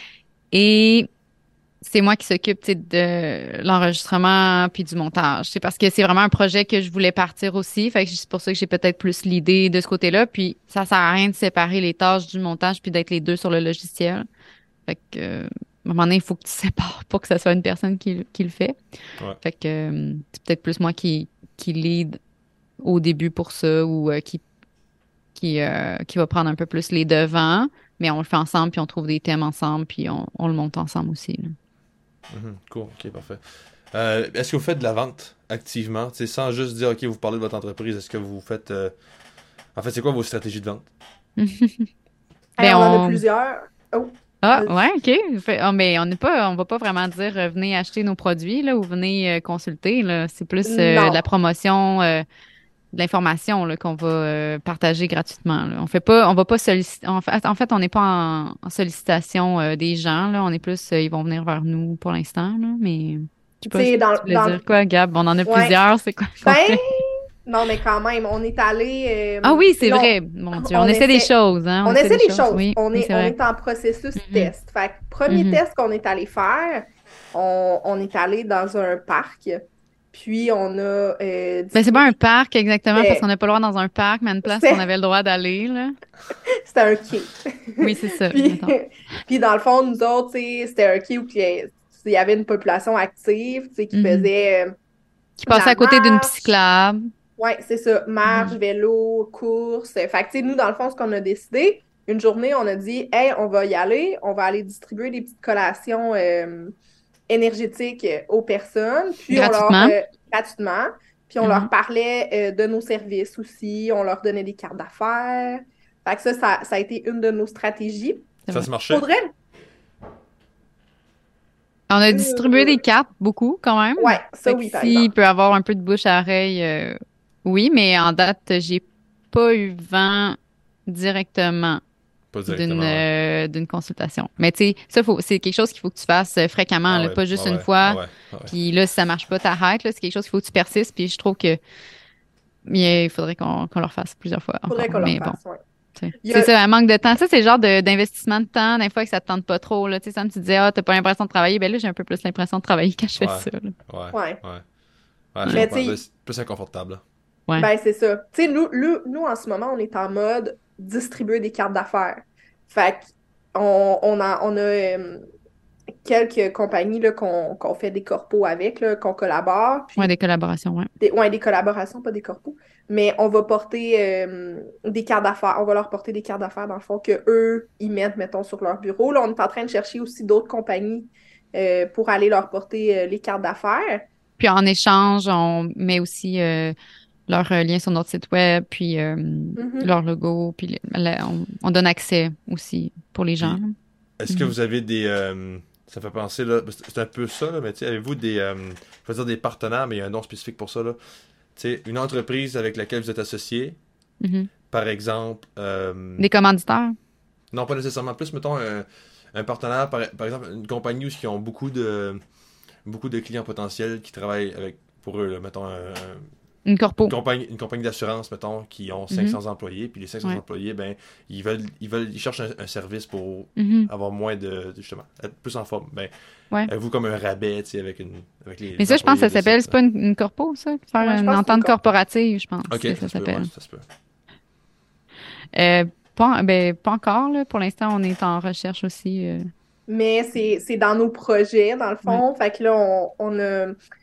Et c'est moi qui s'occupe, tu sais, de l'enregistrement puis du montage. C'est parce que c'est vraiment un projet que je voulais partir aussi. Fait que c'est pour ça que j'ai peut-être plus l'idée de ce côté-là. Puis ça sert à rien de séparer les tâches du montage puis d'être les deux sur le logiciel. Fait que, euh, à un moment donné, il faut que tu sépares pour que ça soit une personne qui, qui le fait. Ouais. Fait que euh, c'est peut-être plus moi qui, qui lead au début pour ça ou euh, qui, qui, euh, qui va prendre un peu plus les devants. Mais on le fait ensemble, puis on trouve des thèmes ensemble, puis on, on le monte ensemble aussi, là. Mhm, cool, ok, parfait. Euh, est-ce que vous faites de la vente activement, tu sais, sans juste dire, ok, vous parlez de votre entreprise, est-ce que vous faites... euh, En fait, c'est quoi vos stratégies de vente? Hey, Ben, on en a on- plusieurs. Oh, Ah, Vas-y. ouais, OK. Fait- ah, mais on n'est pas, on va pas vraiment dire euh, venez acheter nos produits là, ou venez euh, consulter. Là. C'est plus euh, Non. de la promotion, euh, de l'information là, qu'on va euh, partager gratuitement. Là. On fait pas, on va pas solliciter. En fait, en fait, on n'est pas en, en sollicitation euh, des gens. Là. On est plus, euh, ils vont venir vers nous pour l'instant. Là, mais je sais Tu pas sais, si dans, tu voulais dans... dire quoi, Gab. On en a Ouais. plusieurs. C'est quoi qu'on Ben, fait? non, mais quand même, on est allé... euh, Ah oui, c'est non, vrai. Mon Dieu, on, on essaie des essaie- choses. Hein? On essaie des choses. Oui, on, oui, est, c'est on vrai. est en processus Mhm. test. Fait que premier Mhm. test qu'on est allé faire, on, on est allé dans un parc, puis on a... Euh, Ben, c'est pas un parc exactement, parce C'était qu'on n'a pas le droit dans un parc, mais une place c'était- qu'on avait le droit d'aller, là. c'était un quai. Oui, c'est ça, Puis, mettons. puis dans le fond, nous autres, tu sais, c'était un quai où il y a- il y avait une population active, tu sais, qui Mhm. faisait euh, Qui de passait la à côté d'une marche. cyclable. Ouais, c'est ça. Marche, Mhm. vélo, course. Fait que, tu sais, nous, dans le fond, ce qu'on a décidé, une journée, on a dit, hey, on va y aller, on va aller distribuer des petites collations euh, énergétiques aux personnes, puis on leur, Gratuitement. euh, gratuitement, puis on leur Mhm. parlait euh, de nos services aussi, on leur donnait des cartes d'affaires. Fait que ça, ça, ça a été une de nos stratégies. C'est Ça vrai. se marchait? Faudrait, On a distribué des euh, cartes, beaucoup, quand même. ouais, ça Fait que oui, par s'il exemple. peut avoir un peu de bouche à oreille, euh, oui, mais en date, j'ai pas eu vent directement Pas d'une directement, ouais. euh, d'une consultation. Mais tu sais, ça, faut, c'est quelque chose qu'il faut que tu fasses euh, fréquemment, Ah là, ouais, pas ah juste une ouais, ah fois. ouais, ah ouais. Puis là, si ça marche pas, t'arrêtes. Là, c'est quelque chose qu'il faut que tu persistes. Puis je trouve que mais il faudrait qu'on qu'on leur fasse plusieurs fois Faudrait encore. qu'on leur Mais bon, fasse, ouais. tu sais. Il y C'est a, ça, un manque de temps. Ça, c'est le genre de- d'investissement de temps, des fois que ça te tente pas trop. Là. Tu sais, Sam, tu disais, ah, t'as pas l'impression de travailler. Ben là, j'ai un peu plus l'impression de travailler quand je fais Ouais, ça. Là. ouais, ouais. ouais. Ouais, je Ouais. Mais tu comprends. Ben, sais, c'est plus inconfortable, là. Ouais. ben, c'est ça. Tu sais, nous, nous, nous, en ce moment, on est en mode distribuer des cartes d'affaires. Fait qu'on on a, on a euh, quelques compagnies là, qu'on qu'on fait des corpos avec, là, qu'on collabore. Ouais, Puis, des collaborations, ouais. des, ouais, des collaborations, pas des corpos. Mais on va porter euh, des cartes d'affaires. On va leur porter des cartes d'affaires, dans le fond, que eux ils mettent, mettons, sur leur bureau. Là, on est en train de chercher aussi d'autres compagnies euh, pour aller leur porter euh, les cartes d'affaires. Puis en échange, on met aussi euh, leur euh, lien sur notre site web, puis euh, Mhm. leur logo, puis le- la- on, on donne accès aussi pour les gens. Puis, Là. est-ce que Mhm. vous avez des... euh, ça fait penser, là, c'est c'est un peu ça, là, mais tu sais, avez-vous des... euh, je veux dire des partenaires, mais il y a un nom spécifique pour ça, là. Tu sais, une entreprise avec laquelle vous êtes associé, Mhm. par exemple... euh, Des commanditaires. non, pas nécessairement. Plus, mettons, un, un partenaire, par, par exemple, une compagnie où ils ont beaucoup de, beaucoup de clients potentiels qui travaillent avec, pour eux, là, mettons, un- un- Une une corpo. compagnie, une compagnie d'assurance, mettons, qui ont Mhm. cinq cents employés, puis les cinq cents Ouais. employés, ben, ils veulent, ils veulent, ils cherchent un, un service pour Mhm. avoir moins de, justement, être plus en forme. Ben, Ouais. avez-vous comme un rabais, tu sais, avec une, avec les Mais ça, je pense que ça employés de s'appelle, cette- c'est pas une, une corpo, ça? Faire Ouais, je une pense que c'est une entente corpo. corporative, je pense Ok, que ça, ça se peut, ouais, s'appelle. ça se peut. Euh, pas, ben, pas encore, là. Pour l'instant, on est en recherche aussi. euh, Mais c'est c'est dans nos projets, dans le Ouais. fond. Fait que là, on, on a,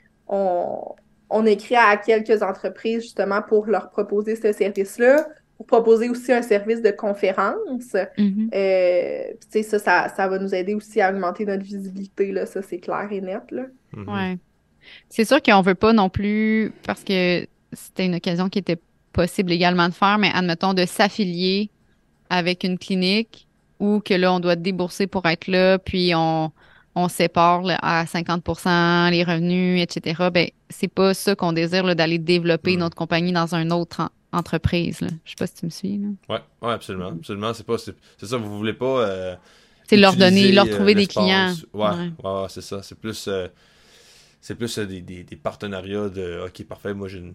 on, on écrit à quelques entreprises justement pour leur proposer ce service-là, pour proposer aussi un service de conférence. Mhm. Euh, puis tu sais, ça, ça, ça va nous aider aussi à augmenter notre visibilité, là. Ça, c'est clair et net, là. Mhm. Ouais. C'est sûr qu'on veut pas non plus, parce que c'était une occasion qui était possible également de faire, mais admettons de s'affilier avec une clinique ou que là, on doit débourser pour être là, puis on, on sépare là, à cinquante pour cent les revenus, et cetera. Ben, c'est pas ça qu'on désire, là, d'aller développer Mhm. notre compagnie dans une autre en- entreprise, là. Je sais pas si tu me suis, là. Ouais, ouais, absolument, absolument. C'est pas, c'est c'est ça, vous voulez pas euh, C'est leur donner, utiliser, leur euh, trouver des l'espace. clients. Ouais, Ouais. ouais, ouais, c'est ça. C'est plus, euh, c'est plus euh, des, des, des partenariats de, ok, parfait, moi j'ai une-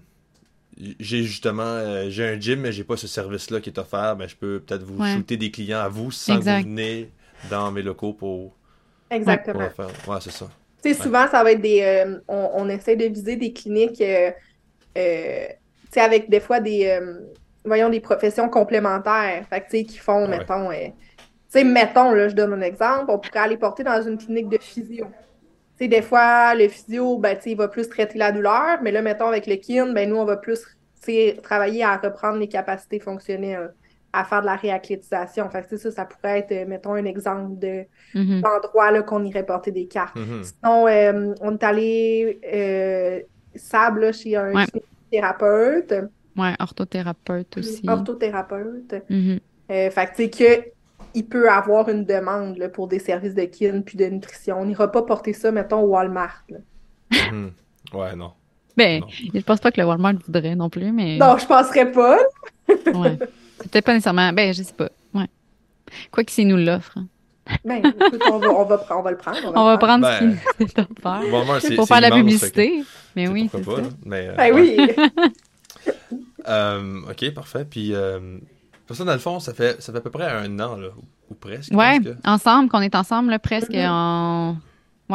j'ai justement, euh, j'ai un gym, mais j'ai pas ce service-là qui est offert, ben je peux peut-être vous Ouais. shooter des clients à vous sans Exact. que vous venez dans mes locaux pour, pour Exactement. le faire. Ouais, c'est ça. Tu sais, Ouais. souvent, ça va être des... euh, on, on essaie de viser des cliniques, euh, euh, tu sais, avec des fois des... euh, voyons, des professions complémentaires. Fait que, tu sais, qui font, Ah ouais. mettons... euh, tu sais, mettons, là, je donne un exemple, on pourrait aller porter dans une clinique de physio. Tu sais, des fois, le physio, ben, tu sais, il va plus traiter la douleur, mais là, mettons, avec le kin, ben, nous, on va plus, tu sais, travailler à reprendre les capacités fonctionnelles, à faire de la réathlétisation. Fait que, tu sais, ça, ça pourrait être, euh, mettons, un exemple de Mhm. d'endroit là, qu'on irait porter des cartes. Mhm. Sinon, euh, on est allé euh, sable là, chez un Ouais. thérapeute, Ouais, orthothérapeute aussi. orthothérapeute. Mhm. Euh, fait que, tu sais, que il peut avoir une demande là, pour des services de kin puis de nutrition. On n'ira pas porter ça, mettons, au Walmart. Là. Mhm. Ouais, non. Ben, Non. je pense pas que le Walmart voudrait non plus, mais Non, je penserais pas. ouais. C'est peut-être pas nécessairement. Ben, je sais pas. Ouais. Quoi que s'ils nous l'offrent. hein. Ben, écoute, on va, on va, on va le prendre. On va On le va prendre. prendre ce Ben, qu'ils nous offert Walmart, c'est pour c'est faire la immense, fait que, publicité. Mais tu sais, oui, pourquoi c'est pas, ça. là. Mais, euh, Ben ouais. oui. Euh, ok, parfait. Puis, euh, pour ça, dans le fond, ça fait, ça fait à peu près un an, là, ou, ou presque. Ouais, presque. ensemble, qu'on est ensemble, là, presque Mhm. en. Ouais.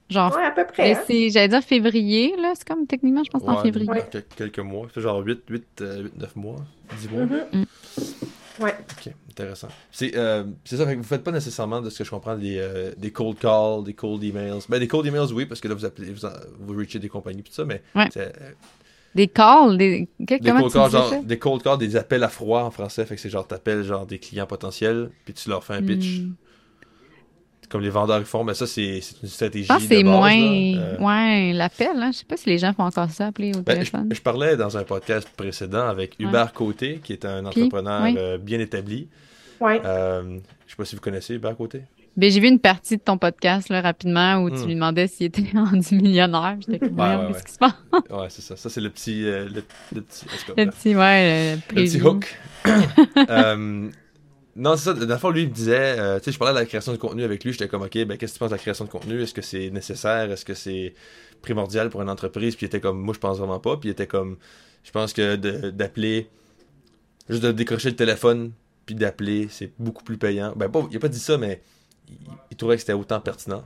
Genre, Ouais, à peu près. mais Hein? c'est, j'allais dire février, là. C'est comme techniquement, je pense que c'est en Ouais, février. dans Ouais. quel- quelques mois. Ça fait genre huit, huit, euh, huit, neuf mois, dix mois. Mhm. Mm. Ouais. Ok, intéressant. C'est euh, c'est ça, fait que vous faites pas nécessairement, de ce que je comprends, des, euh, des cold calls, des cold emails. Ben, des cold emails, oui, parce que là, vous appelez, vous, en- vous reachez des compagnies pis tout ça, mais Ouais. c'est, euh, Des calls, des. que- des Comment cold tu calls, disais genre, ça? des cold calls, des appels à froid en français, fait que c'est genre, t'appelles genre des clients potentiels, puis tu leur fais un pitch, Hmm. comme les vendeurs ils font, mais ça, c'est c'est une Je stratégie pense que de c'est base, moins. là. Euh, Ouais, l'appel, hein. Je sais pas si les gens font encore ça, appeler au ben, je, téléphone. je parlais dans un podcast précédent avec Ouais. Hubert Côté, qui est un Puis, entrepreneur oui. euh, bien établi. Ouais. Euh, je sais pas si vous connaissez Hubert Côté. Ben, j'ai vu une partie de ton podcast, là, rapidement, où tu Hmm. lui demandais s'il était rendu millionnaire. J'étais comme, Ouais, voyons, ouais, qu'est-ce ouais. qui se passe? Ouais, c'est ça. Ça, c'est le petit, euh, le, le petit, en tout cas, Le bref. petit, ouais, le Le petit preview. hook. Euh, non, c'est ça. Dans le fond, lui, il me disait, euh, tu sais, je parlais de la création de contenu avec lui. J'étais comme, OK, ben, qu'est-ce que tu penses de la création de contenu? Est-ce que c'est nécessaire? Est-ce que c'est primordial pour une entreprise? Puis il était comme, moi, je pense vraiment pas. Puis il était comme, je pense que de- d'appeler, juste de décrocher le téléphone, puis d'appeler, c'est beaucoup plus payant. Ben, pas, il a pas dit ça, mais il, il trouvait que c'était autant pertinent.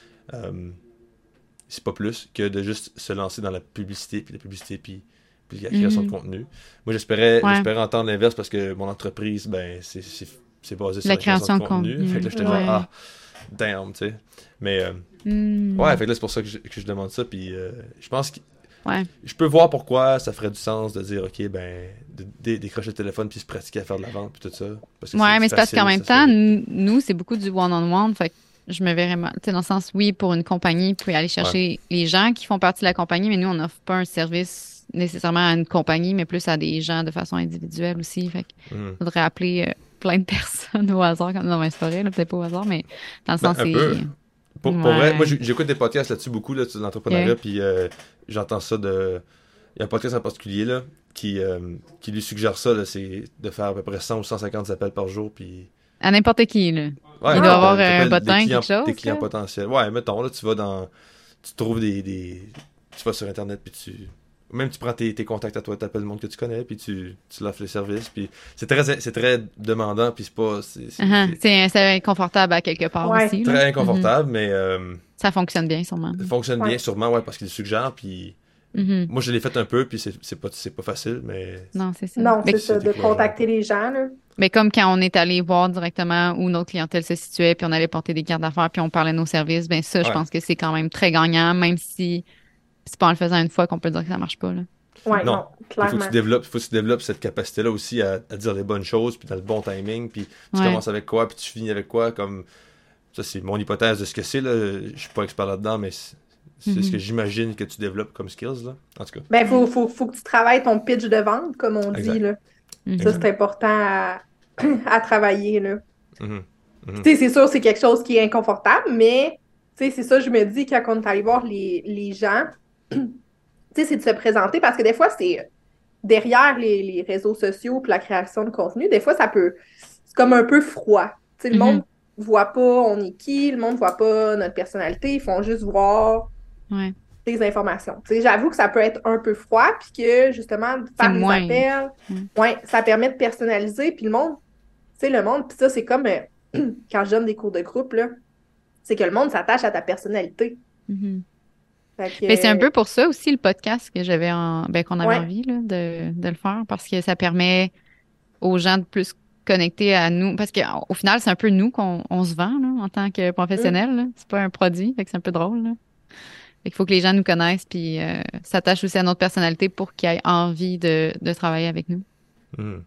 Euh, c'est pas plus que de juste se lancer dans la publicité, puis la publicité, puis, puis la création Mhm. de contenu. Moi, j'espérais Ouais. j'espérais entendre l'inverse parce que mon entreprise, ben, c'est c'est- c'est basé sur La la création de création de contenu. contenu. Fait que là, j'étais Ouais. genre, ah, damn, tu sais. Mais, euh, Hmm. ouais, fait que là, c'est pour ça que je, que je demande ça, puis euh, je pense que Ouais. je peux voir pourquoi ça ferait du sens de dire, OK, ben, de, dé- décrocher le téléphone puis se pratiquer à faire de la vente puis tout ça. Parce que Ouais, mais c'est parce facile, qu'en même ça se temps, fait. n- nous, c'est beaucoup du one-on-one. Fait que je me verrais mal. Tu sais, dans le sens, oui, pour une compagnie, vous pouvez aller chercher les gens qui font partie de la compagnie, mais nous, on n'offre pas un service nécessairement à une compagnie, mais plus à des gens de façon individuelle aussi. Fait qu'il Mhm. faudrait appeler euh, plein de personnes au hasard. Comme dans ma soirée, là, peut-être pas au hasard, mais dans le Ben, sens, un c'est. peu. Pour, pour Ouais. vrai, moi, j'ai- j'écoute des podcasts là-dessus beaucoup, là, sur l'entrepreneuriat, Ok. puis euh, j'entends ça de... Il y a un podcast en particulier, là, qui, euh, qui lui suggère ça, là, c'est de faire à peu près cent ou cent cinquante appels par jour, puis... À n'importe qui, là. Ouais, Il doit t'appelles- avoir, euh, t'appelles un des bottin, clients- quelque chose, Des clients là. potentiels. Ouais, mettons, là, tu vas dans... Tu trouves des... des... Tu vas sur Internet, puis tu... Même tu prends tes, tes contacts à toi, t'appelles le monde que tu connais, puis tu, tu l'offres les services, puis c'est très, c'est très demandant, puis c'est pas... C'est c'est- Uh-huh. c'est C'est c'est inconfortable à quelque part Ouais. aussi. là. très Mhm. inconfortable, mais euh, Ça fonctionne bien, sûrement. ça fonctionne Ouais. bien, sûrement, ouais, parce qu'il le suggère, puis... Mhm. Moi, je l'ai fait un peu, puis c'est c'est pas, c'est pas facile, mais... Non, c'est ça. Non, Mais, c'est ça, c'est de décourageant. contacter les gens, là. mais comme quand on est allé voir directement où notre clientèle se situait, puis on allait porter des cartes d'affaires, puis on parlait de nos services, ben ça, je Ouais. pense que c'est quand même très gagnant, même si c'est pas en le faisant une fois qu'on peut dire que ça marche pas, là. Ouais, Non. non, Il faut que clairement. tu développes, faut que tu développes cette capacité-là aussi à, à dire les bonnes choses, puis dans le bon timing, puis tu Ouais. commences avec quoi, puis tu finis avec quoi, comme... Ça, c'est mon hypothèse de ce que c'est, là. Je suis pas expert là-dedans, mais c'est c'est Mhm. ce que j'imagine que tu développes comme skills, là. En tout cas. Ben, faut, faut, faut que tu travailles ton pitch de vente, comme on Exact. dit, là. Mhm. Ça, c'est important à, à travailler, là. Mhm. Mhm. Tu sais, c'est sûr, c'est quelque chose qui est inconfortable, mais, tu sais, c'est ça, je me dis, quand on est allé voir les, les gens, tu sais, c'est de se présenter, parce que des fois, c'est derrière les, les réseaux sociaux puis la création de contenu, des fois, ça peut, c'est comme un peu froid. Tu sais, le Mhm. monde voit pas on est qui, le monde voit pas notre personnalité, ils font juste voir Ouais. des informations. Tu sais, j'avoue que ça peut être un peu froid, puis que, justement, de C'est faire des moins. appels, Mm. ouais, ça permet de personnaliser, puis le monde, tu sais, le monde, puis ça, c'est comme euh, quand je donne des cours de groupe, là, c'est que le monde s'attache à ta personnalité. Mhm. Fait que, Mais c'est un peu pour ça aussi le podcast que j'avais en... ben, qu'on avait Ouais. envie là, de, de le faire parce que ça permet aux gens de plus connecter à nous. Parce qu'au final, c'est un peu nous qu'on on se vend là, en tant que professionnels. là. C'est pas un produit, fait que c'est un peu drôle. Là. Fait qu'il faut que les gens nous connaissent puis euh, s'attachent aussi à notre personnalité pour qu'ils aient envie de, de travailler avec nous. Mhm.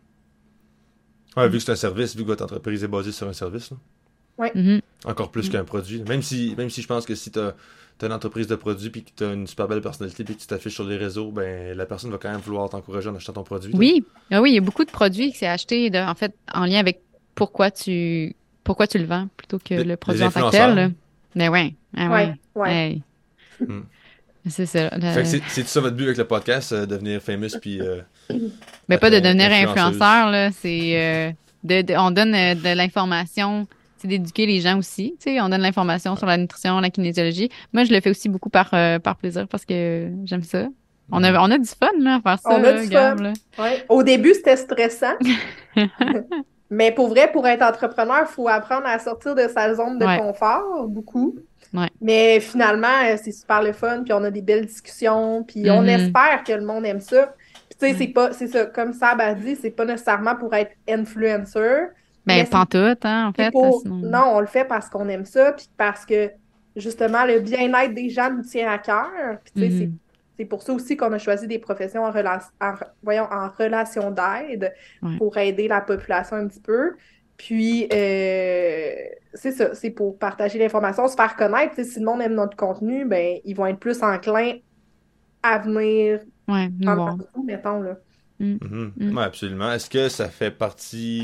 Ouais, vu que c'est un service, vu que votre entreprise est basée sur un service, là, Mhm. encore plus Mm. qu'un produit. là. Même si, même si je pense que si tu as une entreprise de produits puis que tu as une super belle personnalité puis que tu t'affiches sur les réseaux, ben la personne va quand même vouloir t'encourager en achetant ton produit. là. Oui, ah oui, il y a beaucoup de produits que c'est acheté de, en fait en lien avec pourquoi tu pourquoi tu le vends plutôt que Les- le produit les en tant que influenceurs. tel. là. Mais ouais, ah Ouais, ouais. ouais. Hey. Mm. C'est ça. le- Fait que c'est c'est ça votre but avec le podcast, euh, devenir famous puis euh, Mais pas de être, euh, devenir influenceuse. influenceur, là. C'est euh, de, de- on donne euh, de l'information, c'est d'éduquer les gens aussi. Tu sais, on donne l'information sur la nutrition, la kinésiologie. Moi, je le fais aussi beaucoup par, euh, par plaisir parce que j'aime ça. On a, on a du fun là, à faire ça. On a là, du regarde, fun. là. Ouais. Au début, c'était stressant. Mais pour vrai, pour être entrepreneur, il faut apprendre à sortir de sa zone de Ouais. confort, beaucoup. Ouais. Mais finalement, euh, c'est super le fun, puis on a des belles discussions, puis on Mhm. espère que le monde aime ça. Puis tu sais, Ouais. c'est pas, c'est ça, comme Sab a dit, c'est pas nécessairement pour être influencer, Ben, mais c'est pantoute, hein, en c'est fait. pour... Sinon... Non, on le fait parce qu'on aime ça, puis parce que, justement, le bien-être des gens nous tient à cœur. Puis, tu sais, c'est Mhm. c'est pour ça aussi qu'on a choisi des professions en, rela- en, re- voyons, en relation d'aide Ouais. pour aider la population un petit peu. Puis, euh, c'est ça, c'est pour partager l'information, se faire connaître. Tu sais, si le monde aime notre contenu, ben, ils vont être plus enclins à venir Ouais, nous prendre voir. partout, mettons, là. Mm. Mhm. Mm. Ouais, absolument. Est-ce que ça fait partie...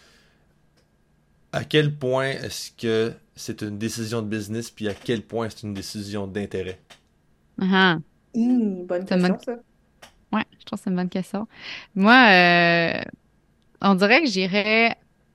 À quel point est-ce que c'est une décision de business, puis à quel point c'est une décision d'intérêt? Ah. Hum, bonne C'est une bonne... question, ça. Ouais, je trouve que c'est une bonne question. Moi, euh, on dirait que j'irais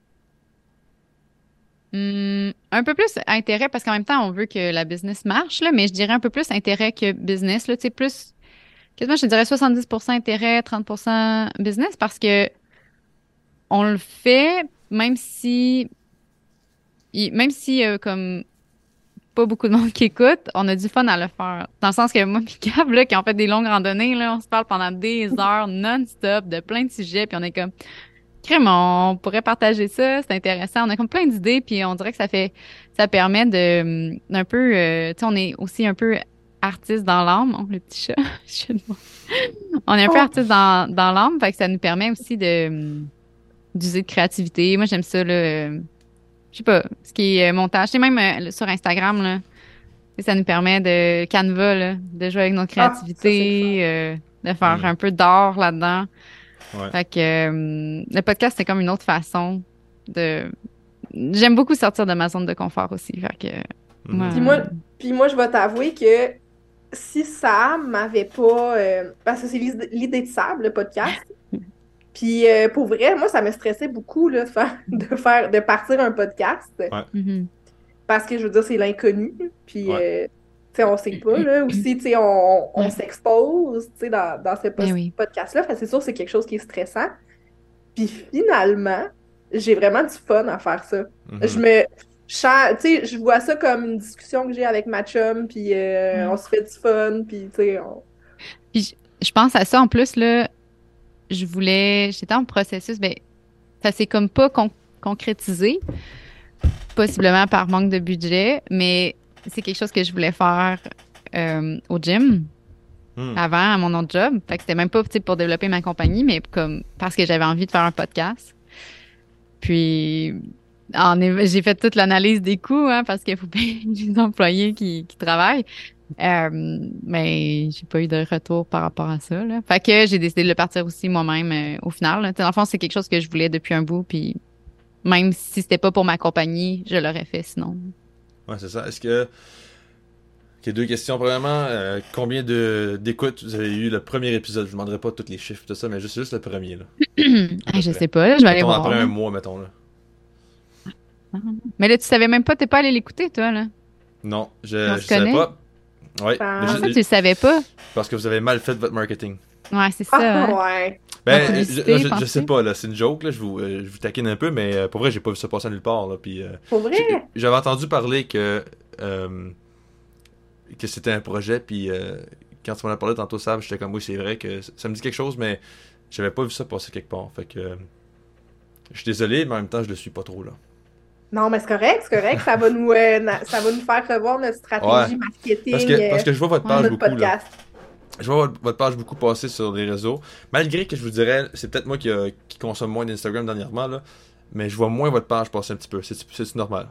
hum, un peu plus intérêt, parce qu'en même temps, on veut que la business marche, là, mais je dirais un peu plus intérêt que business, là, tu sais, plus, quasiment, je te dirais soixante-dix pour cent intérêt, trente pour cent business, parce que on le fait, même si, il- même si, euh, comme, pas beaucoup de monde qui écoute, on a du fun à le faire. Dans le sens que moi, puis Gab, là, qui ont fait des longues randonnées, là, on se parle pendant des heures non-stop de plein de sujets, puis on est comme, crème, on pourrait partager ça, c'est intéressant. On a comme plein d'idées, puis on dirait que ça fait, ça permet de, hum, d'un peu, euh, tu sais, on est aussi un peu artiste dans l'âme. Oh, le petit chat, chat de moi. On est un peu Oh. artiste dans, dans l'âme, fait que ça nous permet aussi de, hum, d'user de créativité. Moi, j'aime ça, là, euh, je sais pas, ce qui est euh, montage. C'est même euh, sur Instagram, là, et ça nous permet de Canva, là, de jouer avec notre Ah, ça, c'est le fun. créativité, euh, de faire Mm. un peu d'art là-dedans. Ouais. Fait que euh, le podcast, c'est comme une autre façon de... J'aime beaucoup sortir de ma zone de confort aussi. Fait que Mhm. moi... Puis moi, puis moi, je vais t'avouer que si Sam m'avait pas... euh, parce que c'est l'id- l'idée de Sam, le podcast. Puis euh, pour vrai, moi, ça me stressait beaucoup là, de faire, de faire, de partir un podcast. Mhm. Parce que, je veux dire, c'est l'inconnu. Puis, Ouais. euh, tu sais, on sait pas, là. Aussi, tu sais, on, on Ouais. s'expose, tu sais, dans, dans ce Ben post- oui. podcast-là. Fait que c'est sûr, c'est quelque chose qui est stressant. Puis finalement, j'ai vraiment du fun à faire ça. Mhm. Je me... cha- Tu sais, je vois ça comme une discussion que j'ai avec ma chum, puis euh, Ouais. on se fait du fun, puis tu sais, on... Puis je, je pense à ça. En plus, là, je voulais... J'étais en processus, ben, ça s'est comme pas con- concrétisé, possiblement par manque de budget, mais c'est quelque chose que je voulais faire euh, au gym. Hmm. Avant à mon autre job. Fait que c'était même pas tu sais, pour développer ma compagnie, mais comme parce que j'avais envie de faire un podcast. Puis en é- j'ai fait toute l'analyse des coûts, hein, parce qu'il faut payer les employés qui, qui travaillent. Euh, mais j'ai pas eu de retour par rapport à ça. Là. Fait que j'ai décidé de le partir aussi moi-même euh, au final. Là. Tu sais, dans le fond, c'est quelque chose que je voulais depuis un bout. Puis même si c'était pas pour ma compagnie, je l'aurais fait sinon. Ouais, c'est ça. Est-ce que... Ok, deux questions. Premièrement, euh, combien de d'écoutes vous avez eu le premier épisode? Je vous demanderai pas tous les chiffres, tout ça, mais juste, juste le premier, là. Hey, je près. sais pas, là, je vais aller Mettons, voir. après là. un mois, mettons, là. Mais là, tu savais même pas, t'es pas allé l'écouter, toi, là. Non, je, On je se savais connaît? pas. Ouais, Ah. mais Comment je- ça, tu le savais pas? parce que vous avez mal fait votre marketing. Ouais, c'est ça. Ah, hein. ouais. Ben, La je, publicité, là, je, je pensez? sais pas, là, c'est une joke, là, je vous, euh, je vous taquine un peu, mais euh, pour vrai, j'ai pas vu ça passer à nulle part, là, puis... euh, Pour vrai? j'ai- j'avais entendu parler que... euh, que c'était un projet, puis euh, quand tu m'en as parlé tantôt, Sab, j'étais comme, oui, c'est vrai que ça me dit quelque chose, mais j'avais pas vu ça passer quelque part, fait que... euh, je suis désolé, mais en même temps, je le suis pas trop, là. Non, mais c'est correct, c'est correct. Ça va nous, euh, na- ça va nous faire revoir notre stratégie Ouais. marketing Parce que, parce que je vois votre Ouais, page notre beaucoup, là. podcast. Je vois votre, votre page beaucoup passer sur les réseaux. Malgré que je vous dirais, c'est peut-être moi qui, euh, qui consomme moins d'Instagram dernièrement, là. Mais je vois moins votre page passer un petit peu. C'est, c'est normal.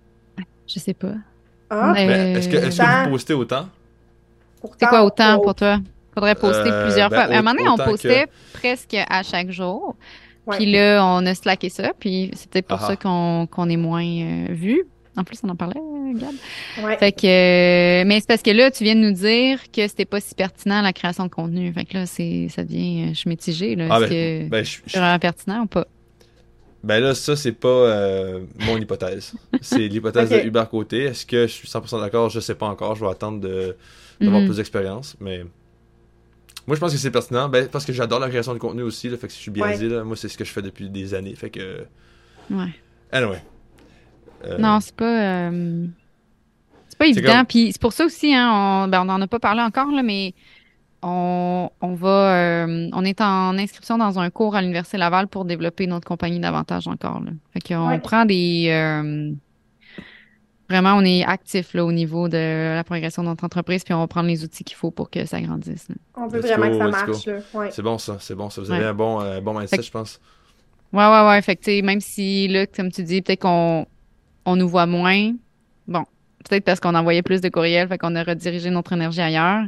Je sais pas. Ah, Euh, Mais est-ce que, est-ce que Tant. vous postez autant? pourtant, C'est quoi on autant pose. pour toi? Faudrait poster Euh, plusieurs ben, fois. À un moment donné, on autant postait presque à chaque jour. Ouais. Puis là, on a slacké ça. Puis c'est peut-être pour Ah ah. ça qu'on qu'on est moins euh, vu. En plus, on en parlait, euh, Gab. Ouais. Fait que, euh, mais c'est parce que là, tu viens de nous dire que c'était pas si pertinent la création de contenu. Fait que là, c'est, ça devient, euh, je suis mitigée, là. Ah, Est-ce ben, que ben, je- c'est je- vraiment pertinent ou pas? ben là, ça, c'est pas euh, mon hypothèse. C'est l'hypothèse Ok. de Hubert Côté. Est-ce que je suis cent pour cent d'accord? Je sais pas encore. Je vais attendre de, d'avoir Mhm. plus d'expérience. Mais moi, je pense que c'est pertinent. Ben, parce que j'adore la création de contenu aussi. Là, fait que si je suis biaisé, là, moi, c'est ce que je fais depuis des années. Fait que Ouais. Anyway. Euh, Non, c'est pas, euh, c'est pas C'est évident. comme- Puis c'est pour ça aussi, hein, on, ben, on en a pas parlé encore, là, mais on, on va, euh, on est en inscription dans un cours à l'Université Laval pour développer notre compagnie davantage encore, là. Fait qu'on Ouais. prend des, euh, vraiment, on est actif, là, au niveau de la progression de notre entreprise, puis on va prendre les outils qu'il faut pour que ça grandisse, là. On veut Let's vraiment go, que ça let's go. marche, là. Ouais. C'est bon ça, c'est bon ça. Vous avez Ouais. un bon, euh, bon mindset, Fait que- je pense. Ouais, ouais, ouais. Fait que, tu sais, même si, là, comme tu dis, peut-être qu'on on nous voit moins, bon, peut-être parce qu'on envoyait plus de courriels, fait qu'on a redirigé notre énergie ailleurs.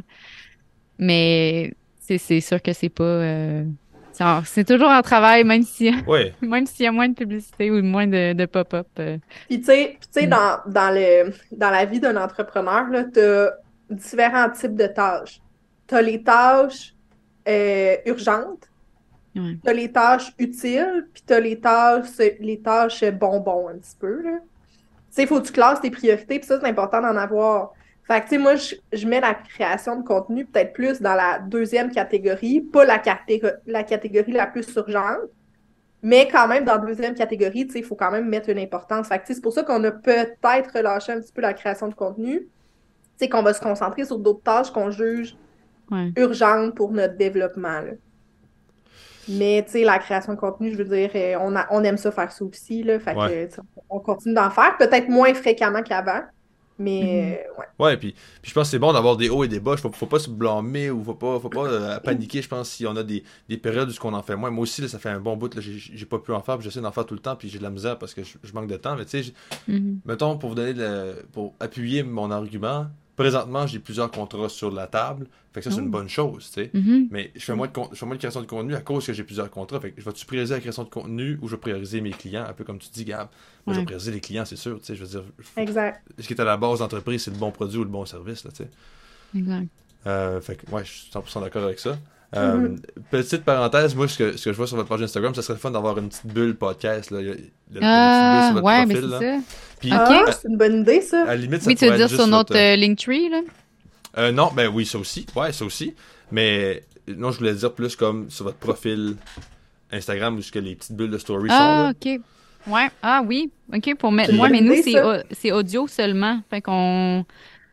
Mais c'est c'est sûr que c'est pas. euh, c'est en- c'est toujours un travail, même si Ouais. même s'il y a moins de publicité ou moins de, de pop-up. euh. Puis tu sais, puis tu sais, Mm. dans, dans le, dans la vie d'un entrepreneur, là, t'as différents types de tâches. T'as les tâches euh, urgentes, Ouais. t'as les tâches utiles, puis t'as les tâches, les tâches bonbons un petit peu, là. Tu sais, il faut que tu classes tes priorités, puis ça, c'est important d'en avoir. Fait que, tu sais, moi, je, je mets la création de contenu peut-être plus dans la deuxième catégorie, pas la, catégo- la catégorie la plus urgente, mais quand même, dans la deuxième catégorie, tu sais, il faut quand même mettre une importance. Fait que, tu sais, c'est pour ça qu'on a peut-être relâché un petit peu la création de contenu. Tu sais, qu'on va se concentrer sur d'autres tâches qu'on juge Ouais. urgentes pour notre développement, là. Mais, tu sais, la création de contenu, je veux dire, euh, on, a- on aime ça faire ça aussi, là. Fait Ouais. que, tu sais, on continue d'en faire, peut-être moins fréquemment qu'avant, Mhm. mais, euh, ouais. Ouais, puis, puis je pense que c'est bon d'avoir des hauts et des bas. Faut, faut pas se blâmer ou faut pas, faut pas euh, paniquer, je pense, si on a des, des périodes où on en fait moins. Moi aussi, là, ça fait un bon bout, là, j'ai, j'ai pas pu en faire, puis j'essaie d'en faire tout le temps, puis j'ai de la misère parce que je, je manque de temps. Mais tu sais, j- Mhm. mettons, pour vous donner le, pour appuyer mon argument, présentement, j'ai plusieurs contrats sur la table. Fait que ça, c'est Oh. une bonne chose, tu sais. Mhm. Mais je fais moins de, con- je fais moins de création de contenu à cause que j'ai plusieurs contrats. Fait que je vais-tu prioriser la création de contenu ou je vais prioriser mes clients, un peu comme tu dis, Gab. Moi, je Ouais. vais prioriser les clients, c'est sûr, tu sais. Je veux dire, faut- Exact. ce qui est à la base d'entreprise, c'est le bon produit ou le bon service, là, tu sais. Exact. Euh, fait que, ouais, je suis cent pour cent d'accord avec ça. Euh, Mhm. Petite parenthèse, moi, ce que, ce que je vois sur votre page Instagram, ça serait le fun d'avoir une petite bulle podcast, là. Il y a- le- le- une Ah, petite bulle sur ouais, votre mais profil, c'est là. ça. Puis, Ok. Ah, c'est une bonne idée, ça. à la limite, ça Oui, tu veux pourrait dire être sur juste notre votre, euh, Linktree, là? euh, non, ben oui, ça aussi. Ouais, ça aussi. Mais non, je voulais dire plus comme sur votre profil Instagram où ce que les petites bulles de story sont. Ah, Là. ok. Ouais. Ah, oui. Ok, pour mettre. Puis- Ouais, mais nous, Bonne idée, c'est ça. au- c'est audio seulement. Fait qu'on.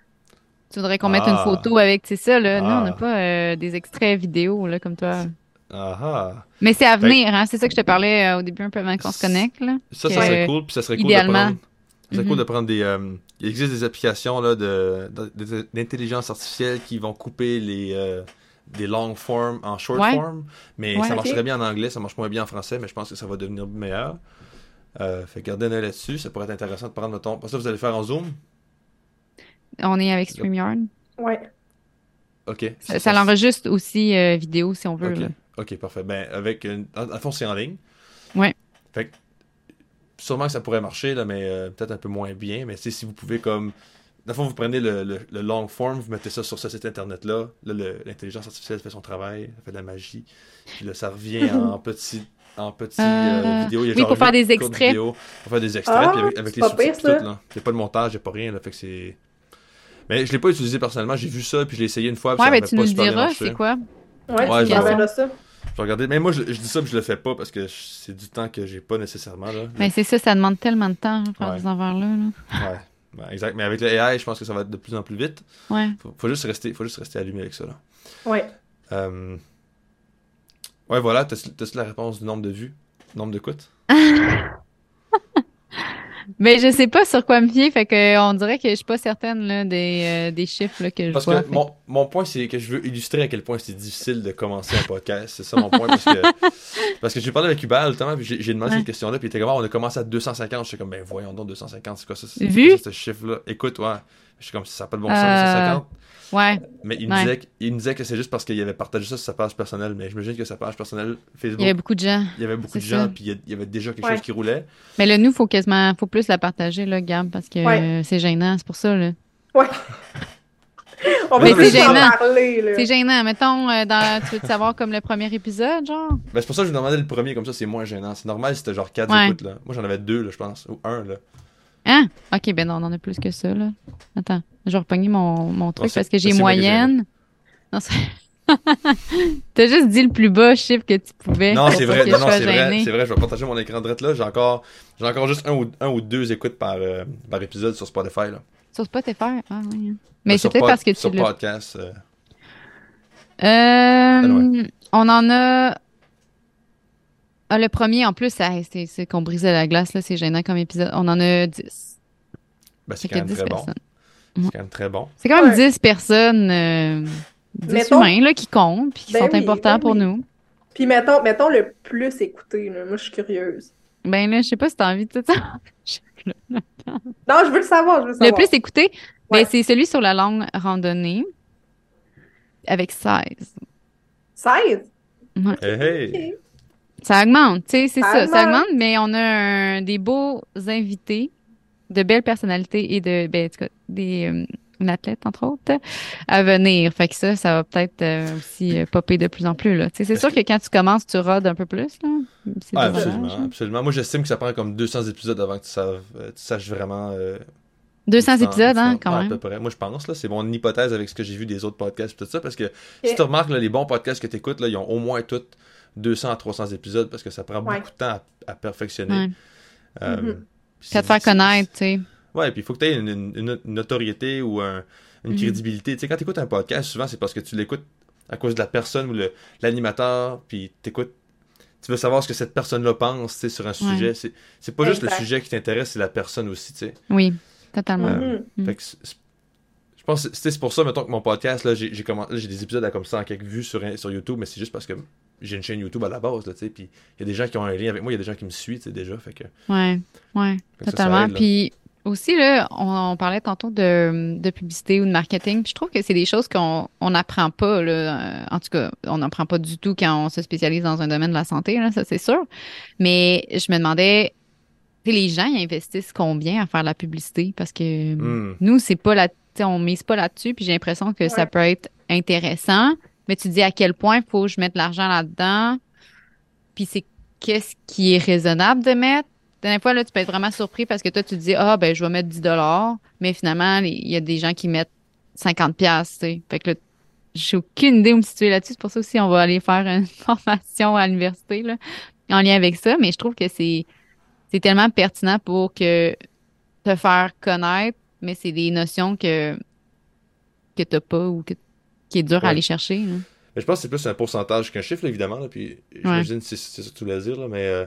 Tu voudrais qu'on mette une Ah. photo avec, c'est ça, là. Nous, on n'a Ah. pas euh, des extraits vidéo, là, comme toi. Ah ah. Mais c'est à Fait- venir, hein. C'est ça que je te parlais euh, au début, un peu avant qu'on se connecte, là. Ça, Que- ça serait cool. Puis ça serait cool idéalement. de prendre. Ça serait Mhm. cool de prendre des. euh, il existe des applications là, de, de- d'intelligence artificielle qui vont couper les. euh, des long form en short Ouais. form, mais Ouais. ça Ok. marcherait bien en anglais, ça marche moins bien en français, mais je pense que ça va devenir meilleur. Euh, fait que gardez un œil là-dessus, ça pourrait être intéressant de prendre le ton. Parce que vous allez faire en Zoom. On est avec StreamYard. Ouais. Ok. Ça, ça l'enregistre aussi euh, vidéo, si on veut, Ok, là. ok, parfait. Ben, avec une... En, en fond, c'est en ligne. Ouais. Fait que, sûrement que ça pourrait marcher, là, mais euh, peut-être un peu moins bien. Mais tu sais, si vous pouvez, comme. Dans le fond, vous prenez le, le, le long form, vous mettez ça sur ce site internet-là. Là, le- l'intelligence artificielle fait son travail, elle fait de la magie. Puis là, ça revient en petit. En petit Euh, euh, vidéo. Il y a oui, genre pour faire huit des courtes extraits. vidéos. Pour faire des extraits, Ah, puis avec, avec c'est les pas pire, sous-titres, ça. tout, là. Il n'y a pas de montage, il n'y a pas rien, là. Fait que c'est. Mais je l'ai pas utilisé personnellement, j'ai vu ça, puis je l'ai essayé une fois. Puis Ouais, ça ben avait tu pas nous le super bien diras, marché. c'est quoi? Ouais, Ouais, tu je m'enverras ça. Je vais regarder. Mais moi, je, je dis ça, puis je le fais pas parce que je- c'est du temps que j'ai pas nécessairement. Là. Mais c'est ça, ça demande tellement de temps, hein, faire Ouais. des affaires-là, là. Ouais. Ouais, exact. Mais avec le A I, je pense que ça va être de plus en plus vite. Ouais. Faut, faut juste rester, faut juste rester allumé avec ça. Là. Ouais. Euh... Ouais, voilà. T'as-tu t'as-tu la réponse du nombre de vues, nombre d'écoutes? Mais je sais pas sur quoi me fier, fait que on dirait que je suis pas certaine là, des, euh, des chiffres là, que je Parce vois. que fait mon, mon point, c'est que je veux illustrer à quel point c'est difficile de commencer un podcast. C'est ça mon point. Parce que, parce que j'ai parlé avec Hubert, notamment, puis j'ai j'ai demandé Ouais. cette question-là, puis il était comme, ah, on a commencé à deux cent cinquante. Je suis comme, ben voyons donc, deux cent cinquante, c'est quoi ça? C'est Vu? quoi ça, ce chiffre-là? Écoute, ouais. Je suis comme, ça n'a pas de bon sens, Euh, deux cent cinquante. Ouais, Mais il me, Ouais. disait, que- il me disait que c'est juste parce qu'il avait partagé ça sur sa page personnelle. Mais j'imagine que sa page personnelle, Facebook, il y avait beaucoup de gens. il y avait beaucoup de c'est gens, ça. puis il y a- il y avait déjà quelque Ouais. chose qui roulait. Mais là, nous, faut quasiment, faut plus la partager, là, Gab, parce que Ouais. euh, c'est gênant, c'est pour ça, là. Ouais. On Mais va c'est plus en gênant. parler, là. C'est gênant. Mettons, euh, dans, tu veux savoir comme le premier épisode, genre? Ben, c'est pour ça que je vous demandais le premier, comme ça, c'est moins gênant. C'est normal si c'était genre quatre Ouais. écoutes, là. Moi, j'en avais deux, là, je pense. Ou un, là. Hein? Ok, ben non, on en a plus que ça, là. Attends, je vais repogner mon, mon truc c'est- parce que j'ai c'est moi qui ai moyenne. Non, c'est... T'as juste dit le plus bas chiffre que tu pouvais. Non, c'est vrai, que non, je non, sois c'est vrai, gênée. c'est vrai, je vais partager mon écran droit là. J'ai encore, j'ai encore juste un ou, un ou deux écoutes par, euh, par épisode sur Spotify, là. Sur Spotify, ah oui. Mais Euh, c'est sur peut-être pod- parce que tu sur l'as. podcast. euh, Euh, on en a. Ah, le premier, en plus, ça- c'est c'est qu'on brisait la glace, là, c'est gênant comme épisode. On en a dix. Ben, c'est Fait quand que même dix très bon. personnes. C'est quand même très bon. C'est quand même Ouais. dix personnes, euh, dix Mettons- humains là, qui comptent puis qui Ben sont oui, importants ben pour oui. nous. Puis mettons, mettons le plus écouté, là. Moi, je suis curieuse. Ben là, je sais pas si t'as envie de tout ça. Non, je veux le savoir, je veux le Le savoir. plus écouté, ben, Ouais. c'est celui sur la longue randonnée avec seize. seize? Hey, hey. Ok. Ça augmente, tu sais, c'est Ça ça. Ça augmente. augmente, mais on a un- des beaux invités, de belles personnalités et de, ben, en tout cas, des euh, une athlète, entre autres, à venir. Fait que ça, ça va peut-être euh, aussi euh, popper de plus en plus, là. Tu sais, c'est Est-ce sûr que quand tu commences, tu rodes un peu plus, là. C'est Ah, dommage, absolument, hein. absolument. Moi, j'estime que ça prend comme deux cents épisodes avant que tu, saves, euh, tu saches vraiment. euh, deux cents où tu t'en- où épisodes, tu hein, t'en- quand ouais, à même. peu près. Moi, je pense, là. C'est mon hypothèse avec ce que j'ai vu des autres podcasts et tout ça. Parce que si tu remarques, là, les bons podcasts que tu écoutes, là, ils ont au moins tous deux cents à trois cents épisodes parce que ça prend Ouais. beaucoup de temps à, à perfectionner. Ouais. Euh, Mhm. puis Puis c'est- à te faire c'est- connaître, tu sais. Ouais, puis il faut que tu aies une, une- une notoriété ou un- une Mhm. crédibilité. Tu sais, quand tu écoutes un podcast, souvent, c'est parce que tu l'écoutes à cause de la personne ou le- l'animateur, puis t'écoutes. Tu veux savoir ce que cette personne-là pense, tu sais, sur un sujet. C'est c'est pas juste le Exact. sujet qui t'intéresse, c'est la personne aussi, tu sais. Oui, totalement. Euh, Mhm. Fait que c'est- c'est- je pense que c'est c'est pour ça, mettons, que mon podcast, là, j'ai j'ai commen- là, j'ai des épisodes à comme ça en quelques vues sur, sur YouTube, mais c'est juste parce que j'ai une chaîne YouTube à la base, là, tu sais, puis il y a des gens qui ont un lien avec moi, il y a des gens qui me suivent, tu sais, déjà, fait que... Ouais, ouais, Fait que ça, ça totalement. aide, là. Puis aussi, là, on, on parlait tantôt de, de publicité ou de marketing. Puis je trouve que c'est des choses qu'on on n'apprend pas, là. Euh, En tout cas, on n'apprend pas du tout quand on se spécialise dans un domaine de la santé, là, ça c'est sûr. Mais je me demandais, tu sais, les gens, ils investissent combien à faire la publicité? Parce que Hmm. nous, c'est pas là, tu sais, on mise pas là-dessus. Puis j'ai l'impression que ça Ouais. peut être intéressant. Mais tu dis à quel point il faut que je mette de l'argent là-dedans. Puis c'est qu'est-ce qui est raisonnable de mettre. La dernière fois, là, tu peux être vraiment surpris parce que toi, tu te dis, ah, ben, je vais mettre dix dollars. Mais finalement, les- il y a des gens qui mettent cinquante piastres, tu sais. Fait que là, j'ai aucune idée où me situer là-dessus. C'est pour ça aussi, on va aller faire une formation à l'université, là, en lien avec ça. Mais je trouve que c'est, c'est tellement pertinent pour que te faire connaître, mais c'est des notions que, que t'as pas ou que, qui est dur à Ouais. aller chercher, là. Mais je pense que c'est plus un pourcentage qu'un chiffre, là, évidemment. Là, puis j'imagine que c'est c'est ça que tu voulais dire. Là, mais, euh,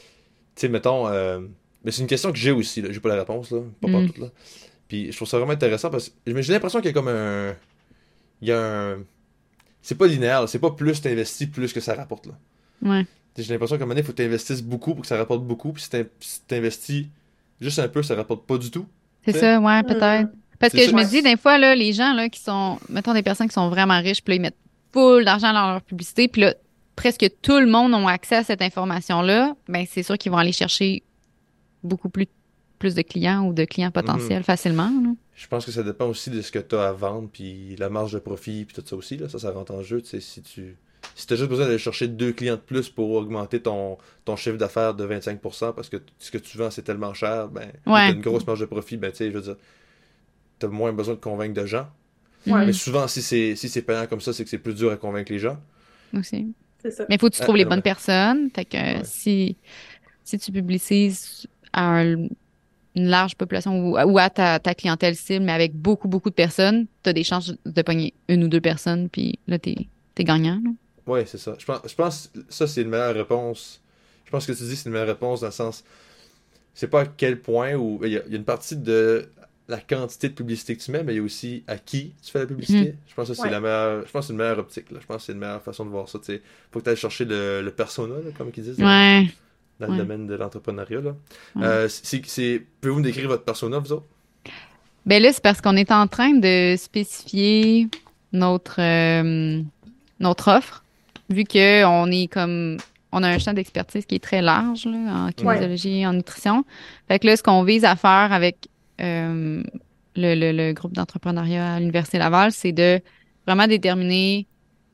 tu sais, mettons. euh, mais c'est une question que j'ai aussi. Là, j'ai pas la réponse. Là, pas Mm. partout. Là. Puis je trouve ça vraiment intéressant parce que mais j'ai l'impression qu'il y a comme un. Il y a un. C'est pas linéaire. là, C'est pas plus t'investis, plus que ça rapporte. Là. Ouais. Tu sais, j'ai l'impression qu'à un moment donné, il faut que t'investisses beaucoup pour que ça rapporte beaucoup. Puis si t'in- si t'investis juste un peu, ça rapporte pas du tout. C'est Tu sais? ça, ouais, peut-être. Parce C'est que ça. je me Ouais. dis, des fois, là, les gens là, qui sont, mettons des personnes qui sont vraiment riches, puis là, ils mettent full d'argent dans leur publicité, puis là, presque tout le monde a accès à cette information-là, ben c'est sûr qu'ils vont aller chercher beaucoup plus, plus de clients ou de clients potentiels facilement, là. Je pense que ça dépend aussi de ce que tu as à vendre, puis la marge de profit, puis tout ça aussi. Là, ça, ça rentre en jeu. Tu sais, si tu si as juste besoin d'aller chercher deux clients de plus pour augmenter ton, ton chiffre d'affaires de vingt-cinq pour cent parce que t- ce que tu vends, c'est tellement cher, ben, tu Ouais. as une grosse marge de profit, ben, tu sais, je veux dire, tu as moins besoin de convaincre de gens. Ouais. Mais souvent, si c'est si c'est payant comme ça, c'est que c'est plus dur à convaincre les gens. Aussi. C'est ça. Mais il faut que tu Ah, trouves les ouais. bonnes personnes. Fait que Ouais. si, si tu publicises à un- une large population ou, ou à ta, ta clientèle cible, mais avec beaucoup, beaucoup de personnes, tu as des chances de pogner une ou deux personnes, puis là, t'es es gagnant, là. Oui, c'est ça. Je pense, je pense que ça, c'est une meilleure réponse. Je pense que ce que tu dis, c'est une meilleure réponse dans le sens. C'est pas à quel point, ou il y, a il y a une partie de la quantité de publicité que tu mets, mais il y a aussi à qui tu fais la publicité. Je pense que ça, c'est Ouais. la meilleure. Je pense que c'est une meilleure optique. Là. Je pense que c'est une meilleure façon de voir ça. Il faut que tu ailles chercher le, le persona, là, comme ils disent, dans, Ouais. dans le ouais. domaine de l'entrepreneuriat. Là. Ouais. Euh, c'est, c'est... Pouvez-vous me décrire votre persona, vous autres? Ben là, c'est parce qu'on est en train de spécifier notre, euh, notre offre, vu que on est comme, on a un champ d'expertise qui est très large, là, en kinésiologie et en nutrition. Fait que là, ce qu'on vise à faire avec euh, le, le, le groupe d'entrepreneuriat à l'Université Laval, c'est de vraiment déterminer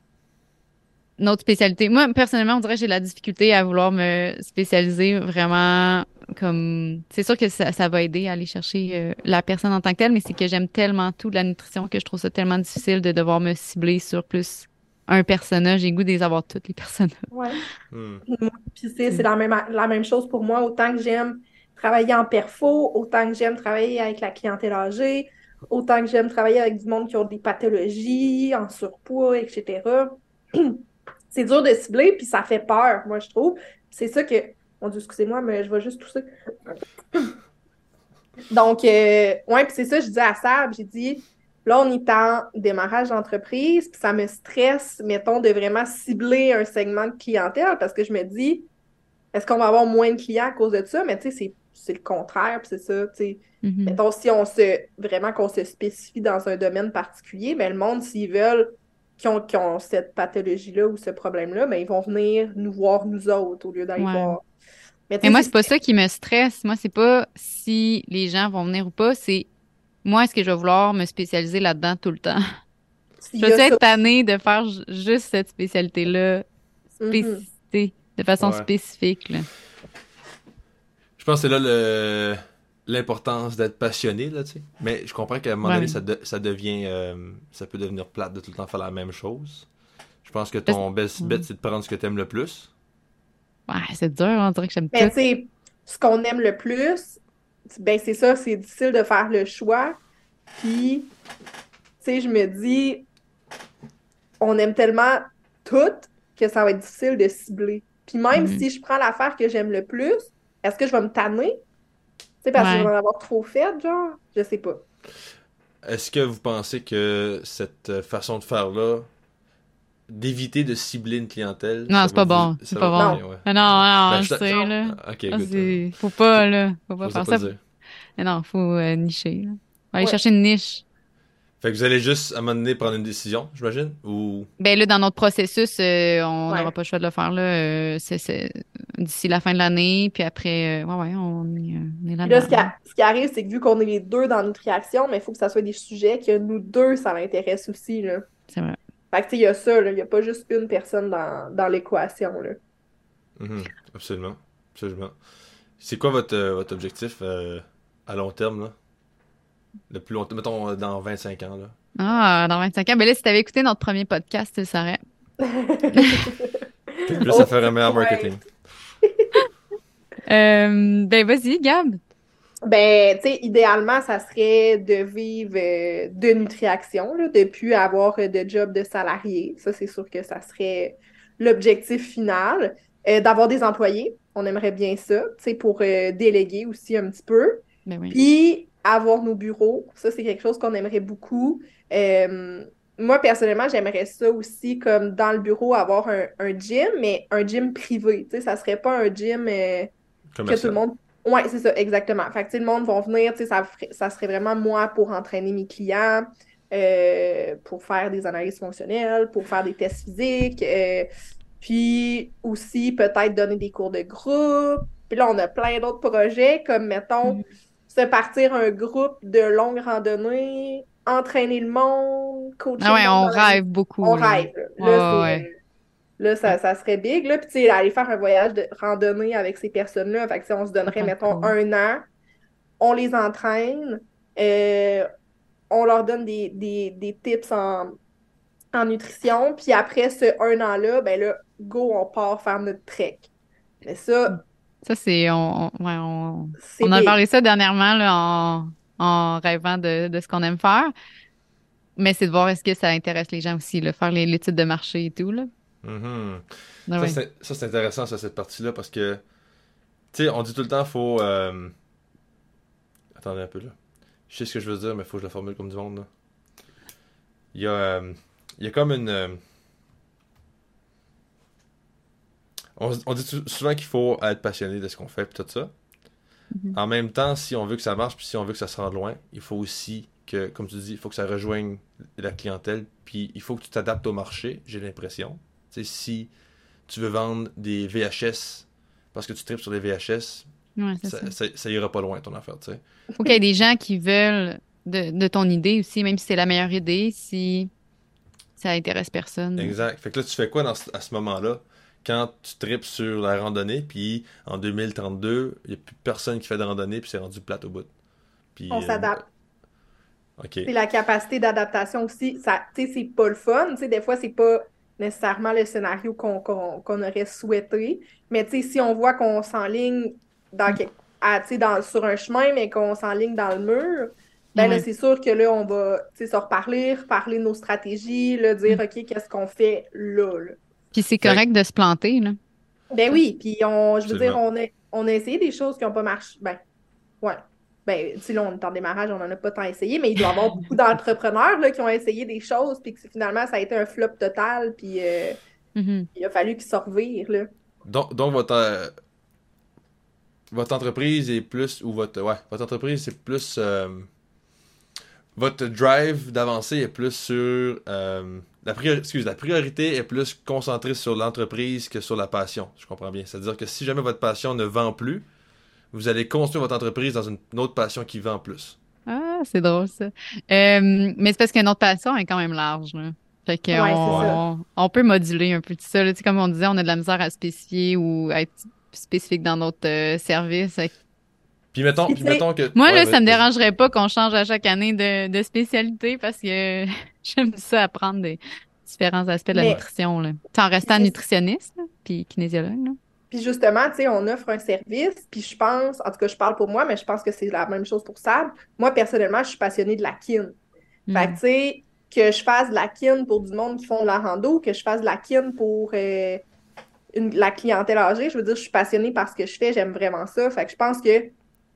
notre spécialité. Moi, personnellement, on dirait que j'ai de la difficulté à vouloir me spécialiser vraiment comme... C'est sûr que ça, ça va aider à aller chercher euh, la personne en tant que telle, mais c'est que j'aime tellement tout de la nutrition que je trouve ça tellement difficile de devoir me cibler sur plus un persona, j'ai le goût de les avoir toutes les personas. Ouais. Hmm. Puis c'est c'est la même, la même chose pour moi. Autant que j'aime travailler en perfo, autant que j'aime travailler avec la clientèle âgée, autant que j'aime travailler avec du monde qui ont des pathologies, en surpoids, et cetera. C'est dur de cibler, puis ça fait peur, moi, je trouve. C'est ça que... Mon Dieu, excusez-moi, mais je vais juste tousser. Donc, euh, ouais, puis c'est ça, je disais à Sab, j'ai dit, là, on est en démarrage d'entreprise, puis ça me stresse, mettons, de vraiment cibler un segment de clientèle, parce que je me dis, est-ce qu'on va avoir moins de clients à cause de ça? Mais tu sais, c'est, c'est le contraire, puis c'est ça, tu sais. Mhm. Mettons, si on se, vraiment qu'on se spécifie dans un domaine particulier, ben le monde, s'ils veulent, qui ont, qui ont cette pathologie-là ou ce problème-là, ben ils vont venir nous voir, nous autres, au lieu d'aller Ouais. voir. Mais tu Mais sais, moi, c'est c'est pas ça qui me stresse. Moi, c'est pas si les gens vont venir ou pas, c'est moi, est-ce que je vais vouloir me spécialiser là-dedans tout le temps? s'il Je y a vais ça. être tannée de faire ju- juste cette spécialité-là, Mhm. spécificité, de façon Ouais. spécifique, là. Je pense que c'est là le l'importance d'être passionné, là, tu sais. Mais je comprends qu'à un moment Ouais. donné, ça, de- ça devient... euh, ça peut devenir plate de tout le temps faire la même chose. Je pense que Parce- ton best Ouais. bet, c'est de prendre ce que t'aimes le plus. Ouais, c'est dur, on dirait que j'aime Mais tout. tu sais, ce qu'on aime le plus, ben c'est ça, c'est difficile de faire le choix. Puis, tu sais, je me dis, on aime tellement tout que ça va être difficile de cibler. Puis même Mhm. si je prends l'affaire que j'aime le plus, est-ce que je vais me tanner? Tu sais, parce que je Ouais. vais en avoir trop fait, genre? Je sais pas. Est-ce que vous pensez que cette euh, façon de faire-là, d'éviter de cibler une clientèle, Non, ça c'est va pas vous... bon. C'est ça pas va... bon. Ok, Non. ouais. Ah non, Ben, non, je je t'a- sais, Non. là. Ah, ok, Ah, écoute. euh, c'est... Faut pas, là. Faut pas J'osais faire pas ça. le dire. Mais non, faut euh, nicher, là. Faut aller Ouais. chercher une niche. Fait que vous allez juste, à un moment donné, prendre une décision, j'imagine? Ou... Ben là, dans notre processus, euh, on n'aura Ouais. pas le choix de le faire, là. euh, c'est, c'est d'ici la fin de l'année, puis après, euh, ouais, ouais, on est, euh, on est Puis là, ce qui, là-dedans. a- ce qui arrive, c'est que vu qu'on est les deux dans Nutriaction, mais il faut que ça soit des sujets que nous deux, ça l'intéresse aussi, là. C'est vrai. Fait que, tu sais, il y a ça, là. Il n'y a pas juste une personne dans, dans l'équation, là. Mhm. Absolument. Absolument. C'est quoi votre, euh, votre objectif euh, à long terme, là? Le plus long terme, mettons, euh, dans vingt-cinq ans, là. Ah, dans vingt-cinq ans. Ben là, si t'avais écouté notre premier podcast, tu le saurais. Fait que là, ça Au fait un petit meilleur point. marketing. Euh, ben vas-y, Gab. Ben, tu sais, idéalement, ça serait de vivre euh, de Nutriaction, là, de plus avoir euh, de job de salarié. Ça, c'est sûr que ça serait l'objectif final. Euh, d'avoir des employés, on aimerait bien ça, tu sais, pour euh, déléguer aussi un petit peu. Ben oui. Puis, avoir nos bureaux, ça, c'est quelque chose qu'on aimerait beaucoup. Euh, moi, personnellement, j'aimerais ça aussi, comme dans le bureau, avoir un, un gym, mais un gym privé. Tu sais, ça serait pas un gym euh, que tout le Commercial. monde... Ouais, c'est ça, exactement. Fait que, tu sais, le monde va venir, tu sais, ça, ferait- ça serait vraiment moi pour entraîner mes clients, euh, pour faire des analyses fonctionnelles, pour faire des tests physiques, euh, puis aussi peut-être donner des cours de groupe. Puis là, on a plein d'autres projets, comme, mettons, Mhm. se partir un groupe de longue randonnée, entraîner le monde, coacher Ah le ouais, monde on dans la... rêve beaucoup, On là. rêve, là. Ouais, Là, ouais, c'est... ouais. euh, Là, ça, ça serait big, là. Puis, tu sais, aller faire un voyage de randonnée avec ces personnes-là. Fait que, tu sais, on se donnerait, Ça serait mettons, cool. un an. On les entraîne. euh, on leur donne des, des, des tips en, en nutrition. Puis après ce un an-là, ben là, go, on part faire notre trek. Mais ça, Ça, c'est. On, on- ouais, on, c'est on a big. parlé ça dernièrement là, en, en rêvant de, de ce qu'on aime faire. Mais c'est de voir est-ce que ça intéresse les gens aussi, là, faire les- l'étude de marché et tout, là. Mhm. Ah Ça, ouais. c'est ça, c'est intéressant, ça, cette partie-là, parce que, tu sais, on dit tout le temps, faut... euh, Attendez un peu, là. Je sais ce que je veux dire, mais faut que je le formule comme du monde, là. Il y a, euh, il y a comme une... euh, On, on dit tou- souvent qu'il faut être passionné de ce qu'on fait, puis tout ça. Mhm. En même temps, si on veut que ça marche, puis si on veut que ça se rende loin, il faut aussi que, comme tu dis, il faut que ça rejoigne la clientèle, puis il faut que tu t'adaptes au marché, j'ai l'impression. Tu sais, si tu veux vendre des V H S parce que tu tripes sur les V H S, Ouais, c'est ça. ça, ça, ça ira pas loin ton affaire, tu sais. Faut qu'il y ait des gens qui veulent de, de ton idée aussi, même si c'est la meilleure idée, si ça intéresse personne. Exact. Fait que là, tu fais quoi dans ce- à ce moment-là? Quand tu tripes sur la randonnée, puis en deux mille trente-deux, il n'y a plus personne qui fait de randonnée, puis c'est rendu plate au bout. Puis, On euh, s'adapte. OK. C'est la capacité d'adaptation aussi. Ça, tu sais, c'est pas le fun. Tu sais, des fois, c'est pas nécessairement le scénario qu'on qu'on, qu'on aurait souhaité. Mais tu sais, si on voit qu'on s'enligne dans, quelque- à, tu sais, dans, sur un chemin, mais qu'on s'enligne dans le mur, ben là, Ouais. c'est sûr que là, on va tu sais, se reparler, reparler de nos stratégies, là, dire, Mm. OK, qu'est-ce qu'on fait là, là? Puis c'est Fait que- correct de se planter, là. Ben Ça, oui, puis on, je veux dire, Absolument. on a, on a essayé des choses qui n'ont pas marché. Ben, ouais. Ben, tu sais, là, on est en démarrage, on n'en a pas tant essayé, mais il doit y avoir beaucoup d'entrepreneurs là, qui ont essayé des choses, puis que finalement, ça a été un flop total, puis euh, Mhm. il a fallu qu'ils se revirent, là. Donc, donc votre, euh, votre entreprise est plus, ou votre, ouais, votre entreprise c'est plus, euh, votre drive d'avancer est plus sur, euh, la priori- excuse, la priorité est plus concentrée sur l'entreprise que sur la passion. Je comprends bien. C'est-à-dire que si jamais votre passion ne vend plus, vous allez construire votre entreprise dans une, une autre passion qui vend plus. Ah, c'est drôle, ça. Euh, mais c'est parce que notre passion est quand même large, là. Fait Ouais, c'est Ouais. ça. qu'on on peut moduler un peu tout ça, là. Tu sais, comme on disait, on a de la misère à spécifier ou à être spécifique dans notre euh, service. Fait que Puis mettons, Puis, puis tu sais, mettons que, moi, ouais, là, ça me vas-y. dérangerait pas qu'on change à chaque année de, de spécialité parce que j'aime ça apprendre des différents aspects de la mais, nutrition, là. Tu sais, en puis restant c'est nutritionniste, là, puis kinésiologue, là. Puis justement, tu sais, on offre un service, puis je pense, en tout cas, je parle pour moi, mais je pense que c'est la même chose pour Sab. Moi, personnellement, je suis passionnée de la kin. Fait que, Hmm. tu sais, que je fasse de la kin pour du monde qui font de la rando, que je fasse de la kin pour euh, une- la clientèle âgée, je veux dire, je suis passionnée par ce que je fais, j'aime vraiment ça. Fait que je pense que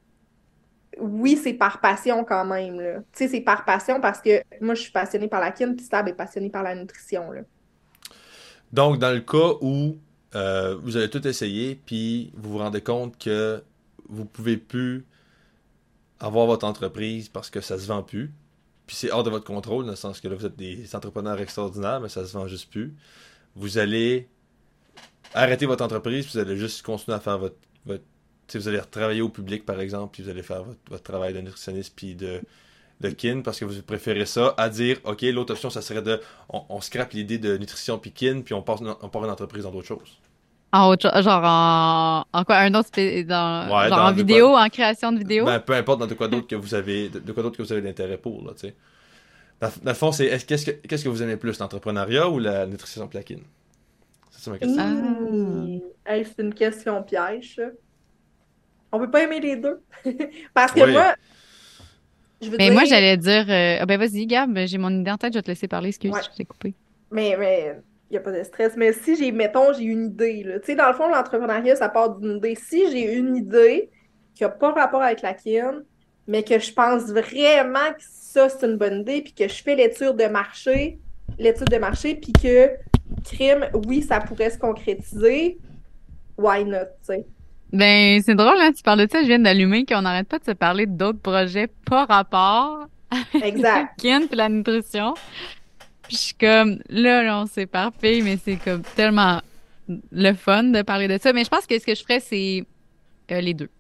oui, c'est par passion quand même, là. Tu sais, c'est par passion parce que moi, je suis passionnée par la kin, puis Sab est passionné par la nutrition, là. Donc, dans le cas où euh, vous avez tout essayé, puis vous vous rendez compte que vous pouvez plus avoir votre entreprise parce que ça se vend plus, puis c'est hors de votre contrôle, dans le sens que là, vous êtes des entrepreneurs extraordinaires, mais ça se vend juste plus, vous allez arrêter votre entreprise, puis vous allez juste continuer à faire votre... votre tu sais, vous allez travailler au public, par exemple, puis vous allez faire votre, votre travail de nutritionniste, puis de, de kin, parce que vous préférez ça, à dire, OK, l'autre option, ça serait de... On, on scrape l'idée de nutrition puis kin, puis on passe on part une entreprise dans d'autres choses. En autre cho- genre en, en quoi, un autre, spé- dans, Ouais, genre dans en de quoi... vidéo, en création de vidéo? Ben, peu importe dans de quoi d'autre que vous avez... De, de quoi d'autre que vous avez d'intérêt pour, là, tu sais. Dans, dans le fond, c'est... est-ce- Qu'est-ce que, qu'est-ce que vous aimez plus, l'entrepreneuriat ou la nutrition puis la kin? C'est ça ma question. Ah. Mmh. Hey, c'est une question piège, ça. On peut pas aimer les deux. Parce que Oui. moi, je veux Mais dire, moi, j'allais dire, euh, ah ben vas-y, Gab, j'ai mon idée en tête, je vais te laisser parler, excuse, ouais, je t'ai coupé. mais mais il y a pas de stress. Mais si j'ai, mettons, j'ai une idée, là. Tu sais, dans le fond, l'entrepreneuriat, ça part d'une idée. Si j'ai une idée qui a pas rapport avec la kin, mais que je pense vraiment que ça, c'est une bonne idée, puis que je fais l'étude de marché, l'étude de marché, puis que crime, oui, ça pourrait se concrétiser, why not, tu sais. Ben, c'est drôle, hein, tu parles de ça, je viens d'allumer qu'on n'arrête pas de se parler d'autres projets pas rapport avec le Exact. kin puis la nutrition. Puis je suis comme, là, là, on s'éparpille, mais c'est comme tellement le fun de parler de ça. Mais je pense que ce que je ferais, c'est euh, les deux.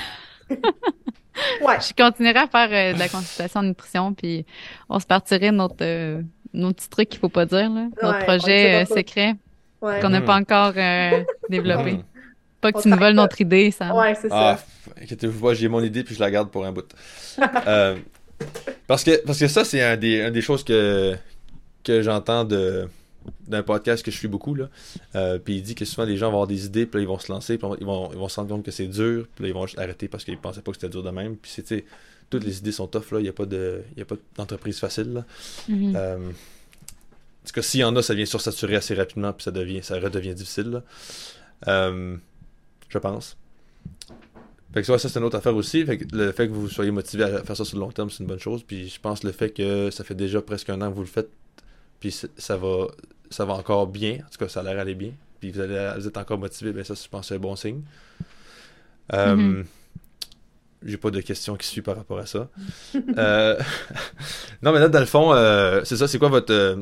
Ouais. Je continuerai à faire euh, de la consultation en nutrition, puis on se partirait de notre, euh, nos petits trucs qu'il faut pas dire, là. Notre Ouais, on le projet dira euh, pas. secret Ouais. qu'on n'a Mhm. pas encore euh, développé. Mhm. Pas que On tu nous voles s'arrête. notre idée, Sam. Ouais, c'est Ah, ça. f- inquiétez-vous pas, j'ai mon idée puis je la garde pour un bout. Euh, parce que parce que ça, c'est un des, un des choses que, que j'entends de d'un podcast que je suis beaucoup, là. Euh, puis il dit que souvent les gens vont avoir des idées, puis là, ils vont se lancer, puis ils vont, ils vont se rendre compte que c'est dur, puis là, ils vont juste arrêter parce qu'ils pensaient pas que c'était dur de même. Puis c'est, tu sais, toutes les idées sont tough, là. Il n'y a pas de, il y a pas d'entreprise facile, là. Mhm. Euh, en tout cas, s'il y en a, ça vient sursaturer assez rapidement, puis ça devient, ça redevient difficile, là. Euh, je pense. Fait que ouais, ça, c'est une autre affaire aussi. Fait que le fait que vous soyez motivé à faire ça sur le long terme, c'est une bonne chose. Puis je pense le fait que ça fait déjà presque un an que vous le faites, puis c- ça va, ça va encore bien. En tout cas, ça a l'air d'aller bien. Puis vous, allez, vous êtes encore motivé, ben ça, je pense que c'est un bon signe. Euh, Mhm. J'ai pas de questions qui suivent par rapport à ça. Euh, non, mais là, dans le fond, euh, c'est ça, c'est quoi votre... euh,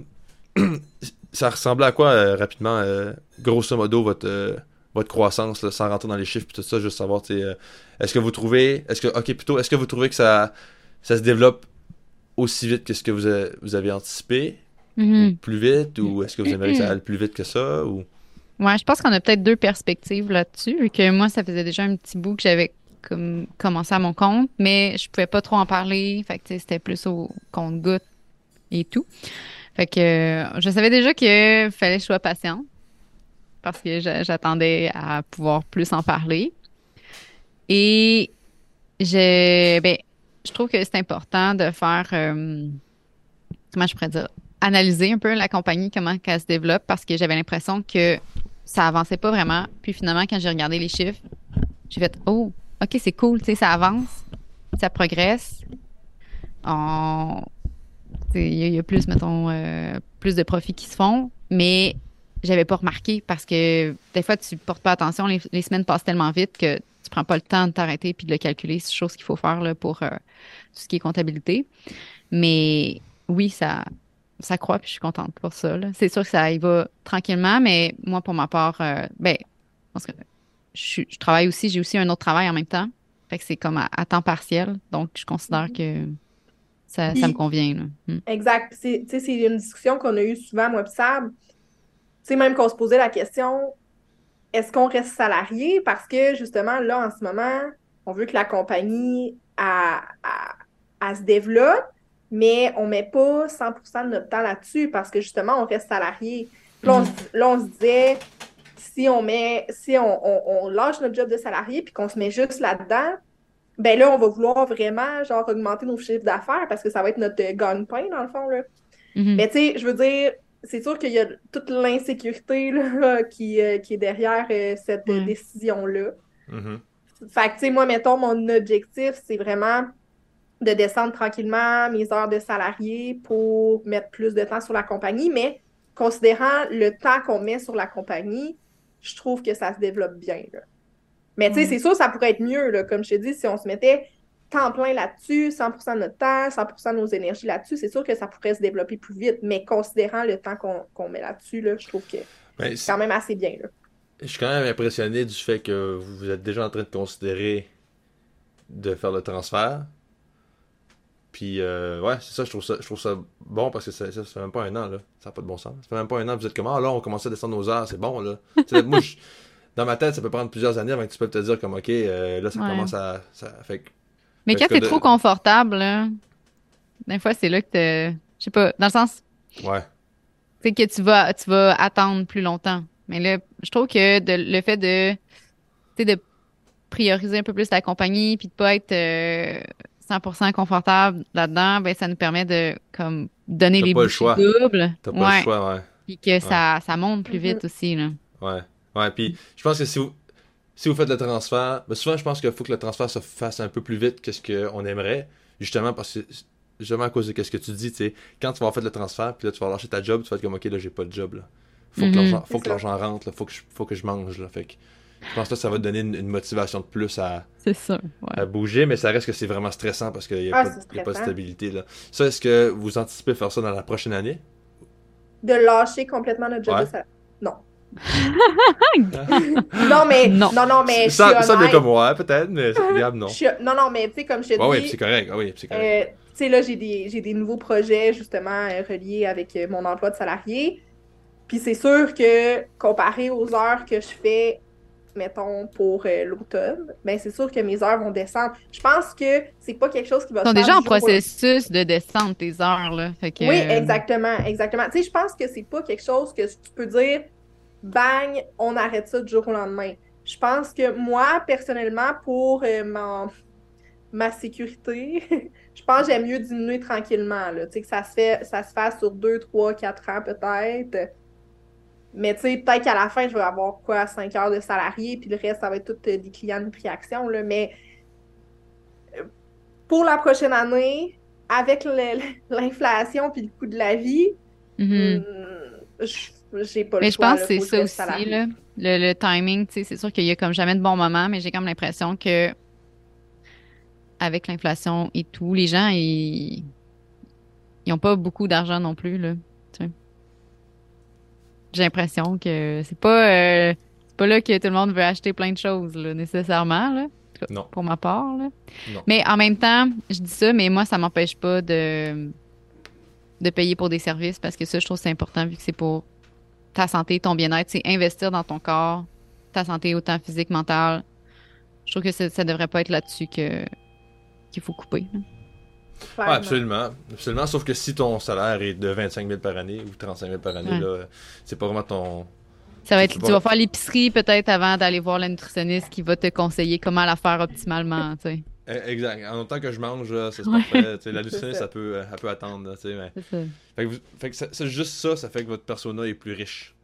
ça ressemblait à quoi, euh, rapidement, euh, grosso modo, votre... euh, votre croissance, là, sans rentrer dans les chiffres et tout ça, juste savoir, tu sais, euh, est-ce que vous trouvez, est-ce que, ok, plutôt, est-ce que vous trouvez que ça, ça se développe aussi vite que ce que vous, a- vous avez anticipé, Mhm. ou plus vite, ou est-ce que vous aimeriez que ça aille plus vite que ça, ou... Ouais, je pense qu'on a peut-être deux perspectives là-dessus, vu que moi, ça faisait déjà un petit bout que j'avais comme commencé à mon compte, mais je pouvais pas trop en parler, fait que tu sais, c'était plus au compte-goutte et tout. Fait que euh, je savais déjà qu'il fallait que je sois patiente parce que j'a- j'attendais à pouvoir plus en parler. Et j'ai, ben, je trouve que c'est important de faire, euh, comment je pourrais dire, analyser un peu la compagnie, comment qu'elle se développe, parce que j'avais l'impression que ça avançait pas vraiment. Puis finalement, quand j'ai regardé les chiffres, j'ai fait, oh, OK, c'est cool, tu sais, ça avance, ça progresse. On, tu sais, il y, a il y a plus, mettons, euh, plus de profits qui se font, mais j'avais pas remarqué parce que des fois, tu portes pas attention, les, les semaines passent tellement vite que tu prends pas le temps de t'arrêter puis de le calculer. C'est une chose qu'il faut faire là, pour euh, tout ce qui est comptabilité. Mais oui, ça, ça croît, puis je suis contente pour ça, là. C'est sûr que ça y va tranquillement, mais moi, pour ma part, euh, ben, parce que je, suis- je travaille aussi, j'ai aussi un autre travail en même temps. Fait que c'est comme à, à temps partiel. Donc, je considère que ça, ça me Puis, convient, là. Mm. exact. Puis c'est, tu sais, c'est une discussion qu'on a eue souvent, moi, puis Sab. Tu sais, même qu'on se posait la question, est-ce qu'on reste salarié? Parce que, justement, là, en ce moment, on veut que la compagnie, elle, elle- elle se développe, mais on met pas cent pour cent de notre temps là-dessus parce que, justement, on reste salarié. Puis là, on, Mhm. se- là, on se disait, si on met, si on, on, on lâche notre job de salarié puis qu'on se met juste là-dedans, ben là, on va vouloir vraiment, genre, augmenter nos chiffres d'affaires parce que ça va être notre euh, gagne-pain, dans le fond, là. Mhm. Mais tu sais, je veux dire, c'est sûr qu'il y a toute l'insécurité là, qui, euh, qui est derrière euh, cette euh, Ouais. décision-là. Mhm. Fait que, tu sais, moi, mettons, mon objectif, c'est vraiment de descendre tranquillement mes heures de salarié pour mettre plus de temps sur la compagnie, mais considérant le temps qu'on met sur la compagnie, je trouve que ça se développe bien, là. Mais tu sais, Ouais. c'est sûr, ça pourrait être mieux, là, comme je te dis, si on se mettait temps plein là-dessus, cent pour cent de notre temps, cent pour cent de nos énergies là-dessus, c'est sûr que ça pourrait se développer plus vite. Mais considérant le temps qu'on qu'on met là-dessus, là, je trouve que Ben, c'est c'est- quand même assez bien, là. je suis quand même impressionné du fait que vous êtes déjà en train de considérer de faire le transfert. Puis, euh, ouais, c'est ça, je trouve ça, je trouve ça bon parce que ça, ça, ça fait même pas un an, là. Ça n'a pas de bon sens. Ça fait même pas un an, vous êtes comment? Ah, là, on commence à descendre nos heures, c'est bon, là. Tu sais, moi, je- dans ma tête, ça peut prendre plusieurs années avant que tu peux te dire, comme, ok, euh, là, ça Ouais. commence à. Ça, fait, que- Mais fait que quand ce que t'es trop de. confortable, là, des fois, c'est là que t'es, je sais pas, dans le sens, Ouais. c'est que tu vas, tu vas attendre plus longtemps. Mais là, je trouve que de, le fait de, tu sais, de prioriser un peu plus la compagnie puis de pas être euh, cent pour cent confortable là-dedans, ben ça nous permet de comme donner T'as les pas le bouchées choix. doubles. T'as pas le Ouais. choix, ouais. Puis que Ouais. ça, ça monte plus Mhm. vite aussi, là. Ouais. Ouais. Puis, je pense que si vous, si vous faites le transfert, ben souvent, je pense qu'il faut que le transfert se fasse un peu plus vite que ce qu'on aimerait. Justement, parce que, justement, à cause de ce que tu dis, tu sais, quand tu vas avoir fait le transfert, puis là, tu vas lâcher ta job, tu vas être comme, ok, là, j'ai pas de job, là. Faut que Mhm. l'argent, C'est faut que ça. l'argent rentre, là. Faut que je, faut que je mange, là. Fait que, je pense que là, ça va te donner une, une motivation de plus à, C'est sûr, ouais. à bouger, mais ça reste que c'est vraiment stressant parce qu'il n'y a, Ah, pas- c'est il y a pas de stressant. stabilité, là. Ça, est-ce que vous anticipez faire ça dans la prochaine année? De lâcher complètement notre job de Ouais. salarié. Non. Non, mais, Non. non, non, mais je suis Ça, ça vient comme honnête. ouais, peut-être, mais Gab, Je non. suis- Non, non, mais tu sais, comme je te Ouais, ouais, puis c'est dis, correct. Ah oui, puis c'est correct. euh, tu sais, là, j'ai des, j'ai des nouveaux projets, justement, euh, reliés avec euh, mon emploi de salarié. Puis c'est sûr que comparé aux heures que je fais, mettons, pour euh, l'automne, ben c'est sûr que mes heures vont descendre. Je pense que c'est pas quelque chose qui va Ils se sont faire déjà du en jour au lendemain. processus de descente tes heures, là. Fait Oui, que, exactement, exactement. Tu sais, je pense que c'est pas quelque chose que tu peux dire, bang, on arrête ça du jour au lendemain. Je pense que moi, personnellement, pour euh, mon- ma sécurité, je pense que j'aime mieux diminuer tranquillement, là. Tu sais, que ça se fait, ça se fasse sur deux, trois, quatre ans peut-être. Mais tu sais, peut-être qu'à la fin, je vais avoir quoi, cinq heures de salarié, puis le reste, ça va être tout euh, des clients de Nutriaction, là. Mais pour la prochaine année, avec le- l'inflation puis le coût de la vie, mhm. hum, je- j'ai pas le Mais je choix, pense là, que c'est faut que je ça reste aussi, salarié. là. Le, le timing, tu sais, c'est sûr qu'il y a comme jamais de bon moment, mais j'ai comme l'impression que avec l'inflation et tout, les gens, ils, ils ont pas beaucoup d'argent non plus, là. Tu sais. J'ai l'impression que c'est pas, euh, c'est pas là que tout le monde veut acheter plein de choses, là, nécessairement, là. En tout cas, Non, pour ma part, là. non. Mais en même temps, je dis ça, mais moi, ça m'empêche pas de, de payer pour des services parce que ça, je trouve que c'est important vu que c'est pour ta santé, ton bien-être, c'est investir dans ton corps, ta santé autant physique, mentale. Je trouve que ça, ça devrait pas être là-dessus que qu'il faut couper, là. Clairement. Ouais, absolument. Absolument. Sauf que si ton salaire est de vingt-cinq mille par année ou trente-cinq mille par année, Ouais. là, c'est pas vraiment ton. Ça va Tu être, peux tu pas- vas faire l'épicerie peut-être avant d'aller voir la nutritionniste qui va te conseiller comment la faire optimalement, tu sais. Eh, Exact. En même temps que je mange, là, c'est c'est Ouais. parfait. Tu sais, la C'est nutritionniste, ça. ça peut, euh, elle peut attendre. Là, tu sais, mais... C'est ça. Fait que, vous- fait que ça- c'est juste ça, ça fait que votre persona est plus riche.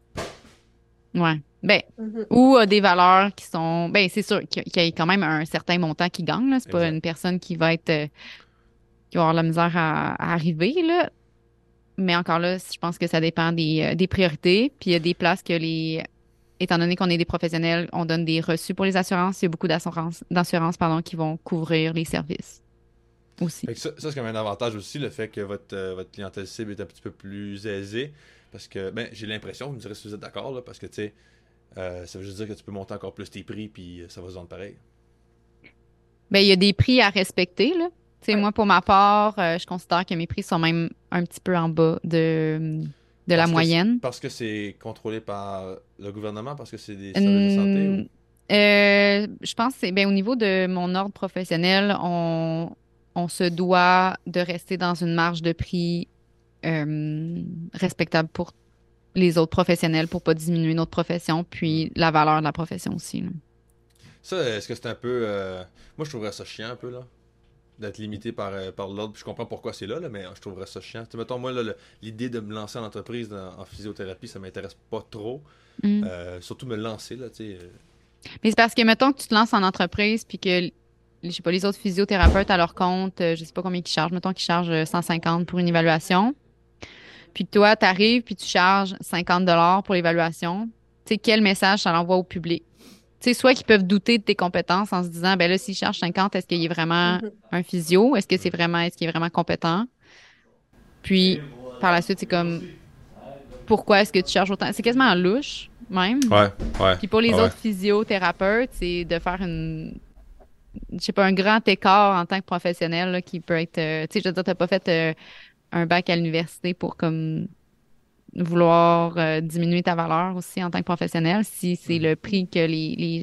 Ouais. Ben, Mhm. ou a des valeurs qui sont. Ben, c'est sûr qu'il y a qu'il y a quand même un certain montant qui gagne, là. C'est pas Exact. une personne qui va être. euh, qui va avoir la misère à, à arriver, là. Mais encore là, je pense que ça dépend des, euh, des priorités. Puis il y a des places que les. Étant donné qu'on est des professionnels, on donne des reçus pour les assurances. Il y a beaucoup d'assurances, d'assurances, pardon, qui vont couvrir les services aussi. Fait que ça, ça c'est comme un avantage aussi, le fait que votre, euh, votre clientèle cible est un petit peu plus aisée. Parce que, ben, j'ai l'impression, vous me direz si vous êtes d'accord, là, parce que, tu sais, euh, ça veut juste dire que tu peux monter encore plus tes prix, puis euh, ça va se vendre pareil. Ben, il y a des prix à respecter, là. Tu sais, Ouais. moi, pour ma part, euh, je considère que mes prix sont même un petit peu en bas de, de la Parce que moyenne. c'est- Parce que c'est contrôlé par le gouvernement, parce que c'est des services de santé. Hum, Ou... euh, je pense que c'est ben, au niveau de mon ordre professionnel, on, on se doit de rester dans une marge de prix euh, respectable pour les autres professionnels pour pas diminuer notre profession, puis la valeur de la profession aussi, là. Ça, est-ce que c'est un peu. euh, Moi, je trouverais ça chiant un peu, là. D'être limité par, euh, par l'ordre. Puis je comprends pourquoi c'est là, là, mais je trouverais ça chiant. Tu sais, mettons, moi, là, le- l'idée de me lancer en entreprise dans- en physiothérapie, ça m'intéresse pas trop. Mm. Euh, surtout me lancer, là, tu sais. euh, Mais c'est parce que, mettons que tu te lances en entreprise, puis que, je sais pas, les autres physiothérapeutes à leur compte, euh, je sais pas combien ils chargent, mettons qu'ils chargent euh, cent cinquante pour une évaluation. Puis toi, tu arrives, puis tu charges cinquante dollars pour l'évaluation. Tu sais, quel message ça l'envoie au public? Tu sais, soit qu'ils peuvent douter de tes compétences en se disant, ben là, s'il charge cinquante, est-ce qu'il est vraiment Mhm. un physio? Est-ce que c'est vraiment, est-ce qu'il est vraiment compétent? Puis, par la suite, c'est comme, pourquoi est-ce que tu charges autant? C'est quasiment louche, même. Ouais, ouais. Puis pour les ouais. autres physiothérapeutes, c'est de faire une, je sais pas, un grand écart en tant que professionnel là, qui peut être, euh, tu sais, je veux dire, t'as pas fait euh, un bac à l'université pour comme vouloir euh, diminuer ta valeur aussi en tant que professionnel si c'est le prix que les, les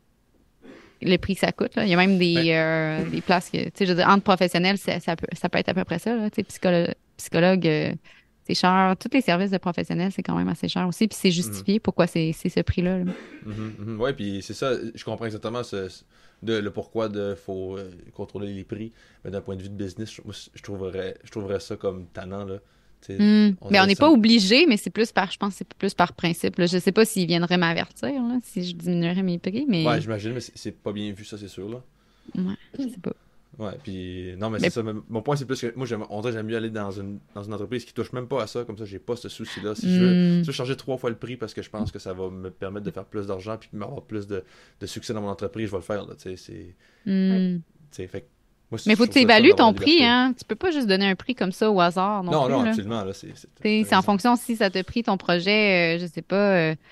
le prix que ça coûte, là. Il y a même des, Ben- euh, des places que, tu sais, je veux dire, entre professionnels, ça, ça peut, ça peut être à peu près ça, là. Tu sais, psycholo- psychologue, euh, c'est cher. Tous les services de professionnels, c'est quand même assez cher aussi. Puis c'est justifié pourquoi c'est c'est ce prix-là, là. Mhm, mhm. Ouais, puis c'est ça, je comprends exactement ce, ce- de, le pourquoi de faut euh, contrôler les prix. Mais d'un point de vue de business, je, moi, je trouverais, je trouverais ça comme tannant, là. Tu sais, Hmm. on Mais on dirait n'est que pas ça- obligé, mais c'est plus par, je pense, que c'est plus par principe, là. Je sais pas s'ils viendraient m'avertir, là, si je diminuerais mes prix, mais Ouais, j'imagine, mais c'est c'est pas bien vu, ça, c'est sûr, là. ouais, je sais pas. Ouais, puis non, mais, Mais- c'est ça. mais Mon point, c'est plus que moi, j'aime, on dirait que j'aime mieux aller dans une, dans une entreprise qui touche même pas à ça, comme ça, j'ai pas ce souci-là. Si je veux, Hmm. si je veux charger trois fois le prix parce que je pense que ça va me permettre de faire plus d'argent puis m'avoir plus de, de succès dans mon entreprise, je vais le faire, là. Tu sais, c'est. Hmm. Tu sais, fait que moi, Mais je faut que trouve tu ça le fun évalues d'avoir ton la prix, liberté. hein. Tu peux pas juste donner un prix comme ça au hasard non, Non, plus, non, là. absolument, là. C'est, c'est, T'sais, t'as c'est en raison. fonction si ça te pris ton projet, euh, je sais pas, euh,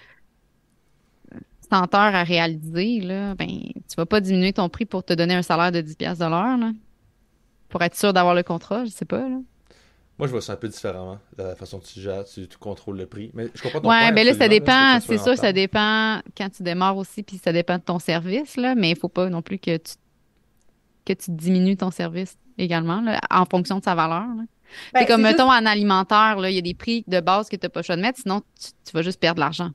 cent heures à réaliser, là, ben, tu vas pas diminuer ton prix pour te donner un salaire de dix piastres de l'heure, là. Pour être sûr d'avoir le contrat, je sais pas, là. Moi, je vois ça un peu différemment, la façon dont tu gères, tu, tu contrôles le prix. Mais je comprends ton Ouais, point, ben là, ça absolument, dépend, là, faut que c'est ça sûr, soit ça rentable. dépend quand tu démarres aussi, puis ça dépend de ton service, là, mais il faut pas non plus que tu, que tu diminues ton service également, là, en fonction de sa valeur, là. Ben, C'est comme, c'est mettons, juste- en alimentaire, là, il y a des prix de base que tu n'as pas le choix de mettre, sinon tu, tu vas juste perdre de l'argent.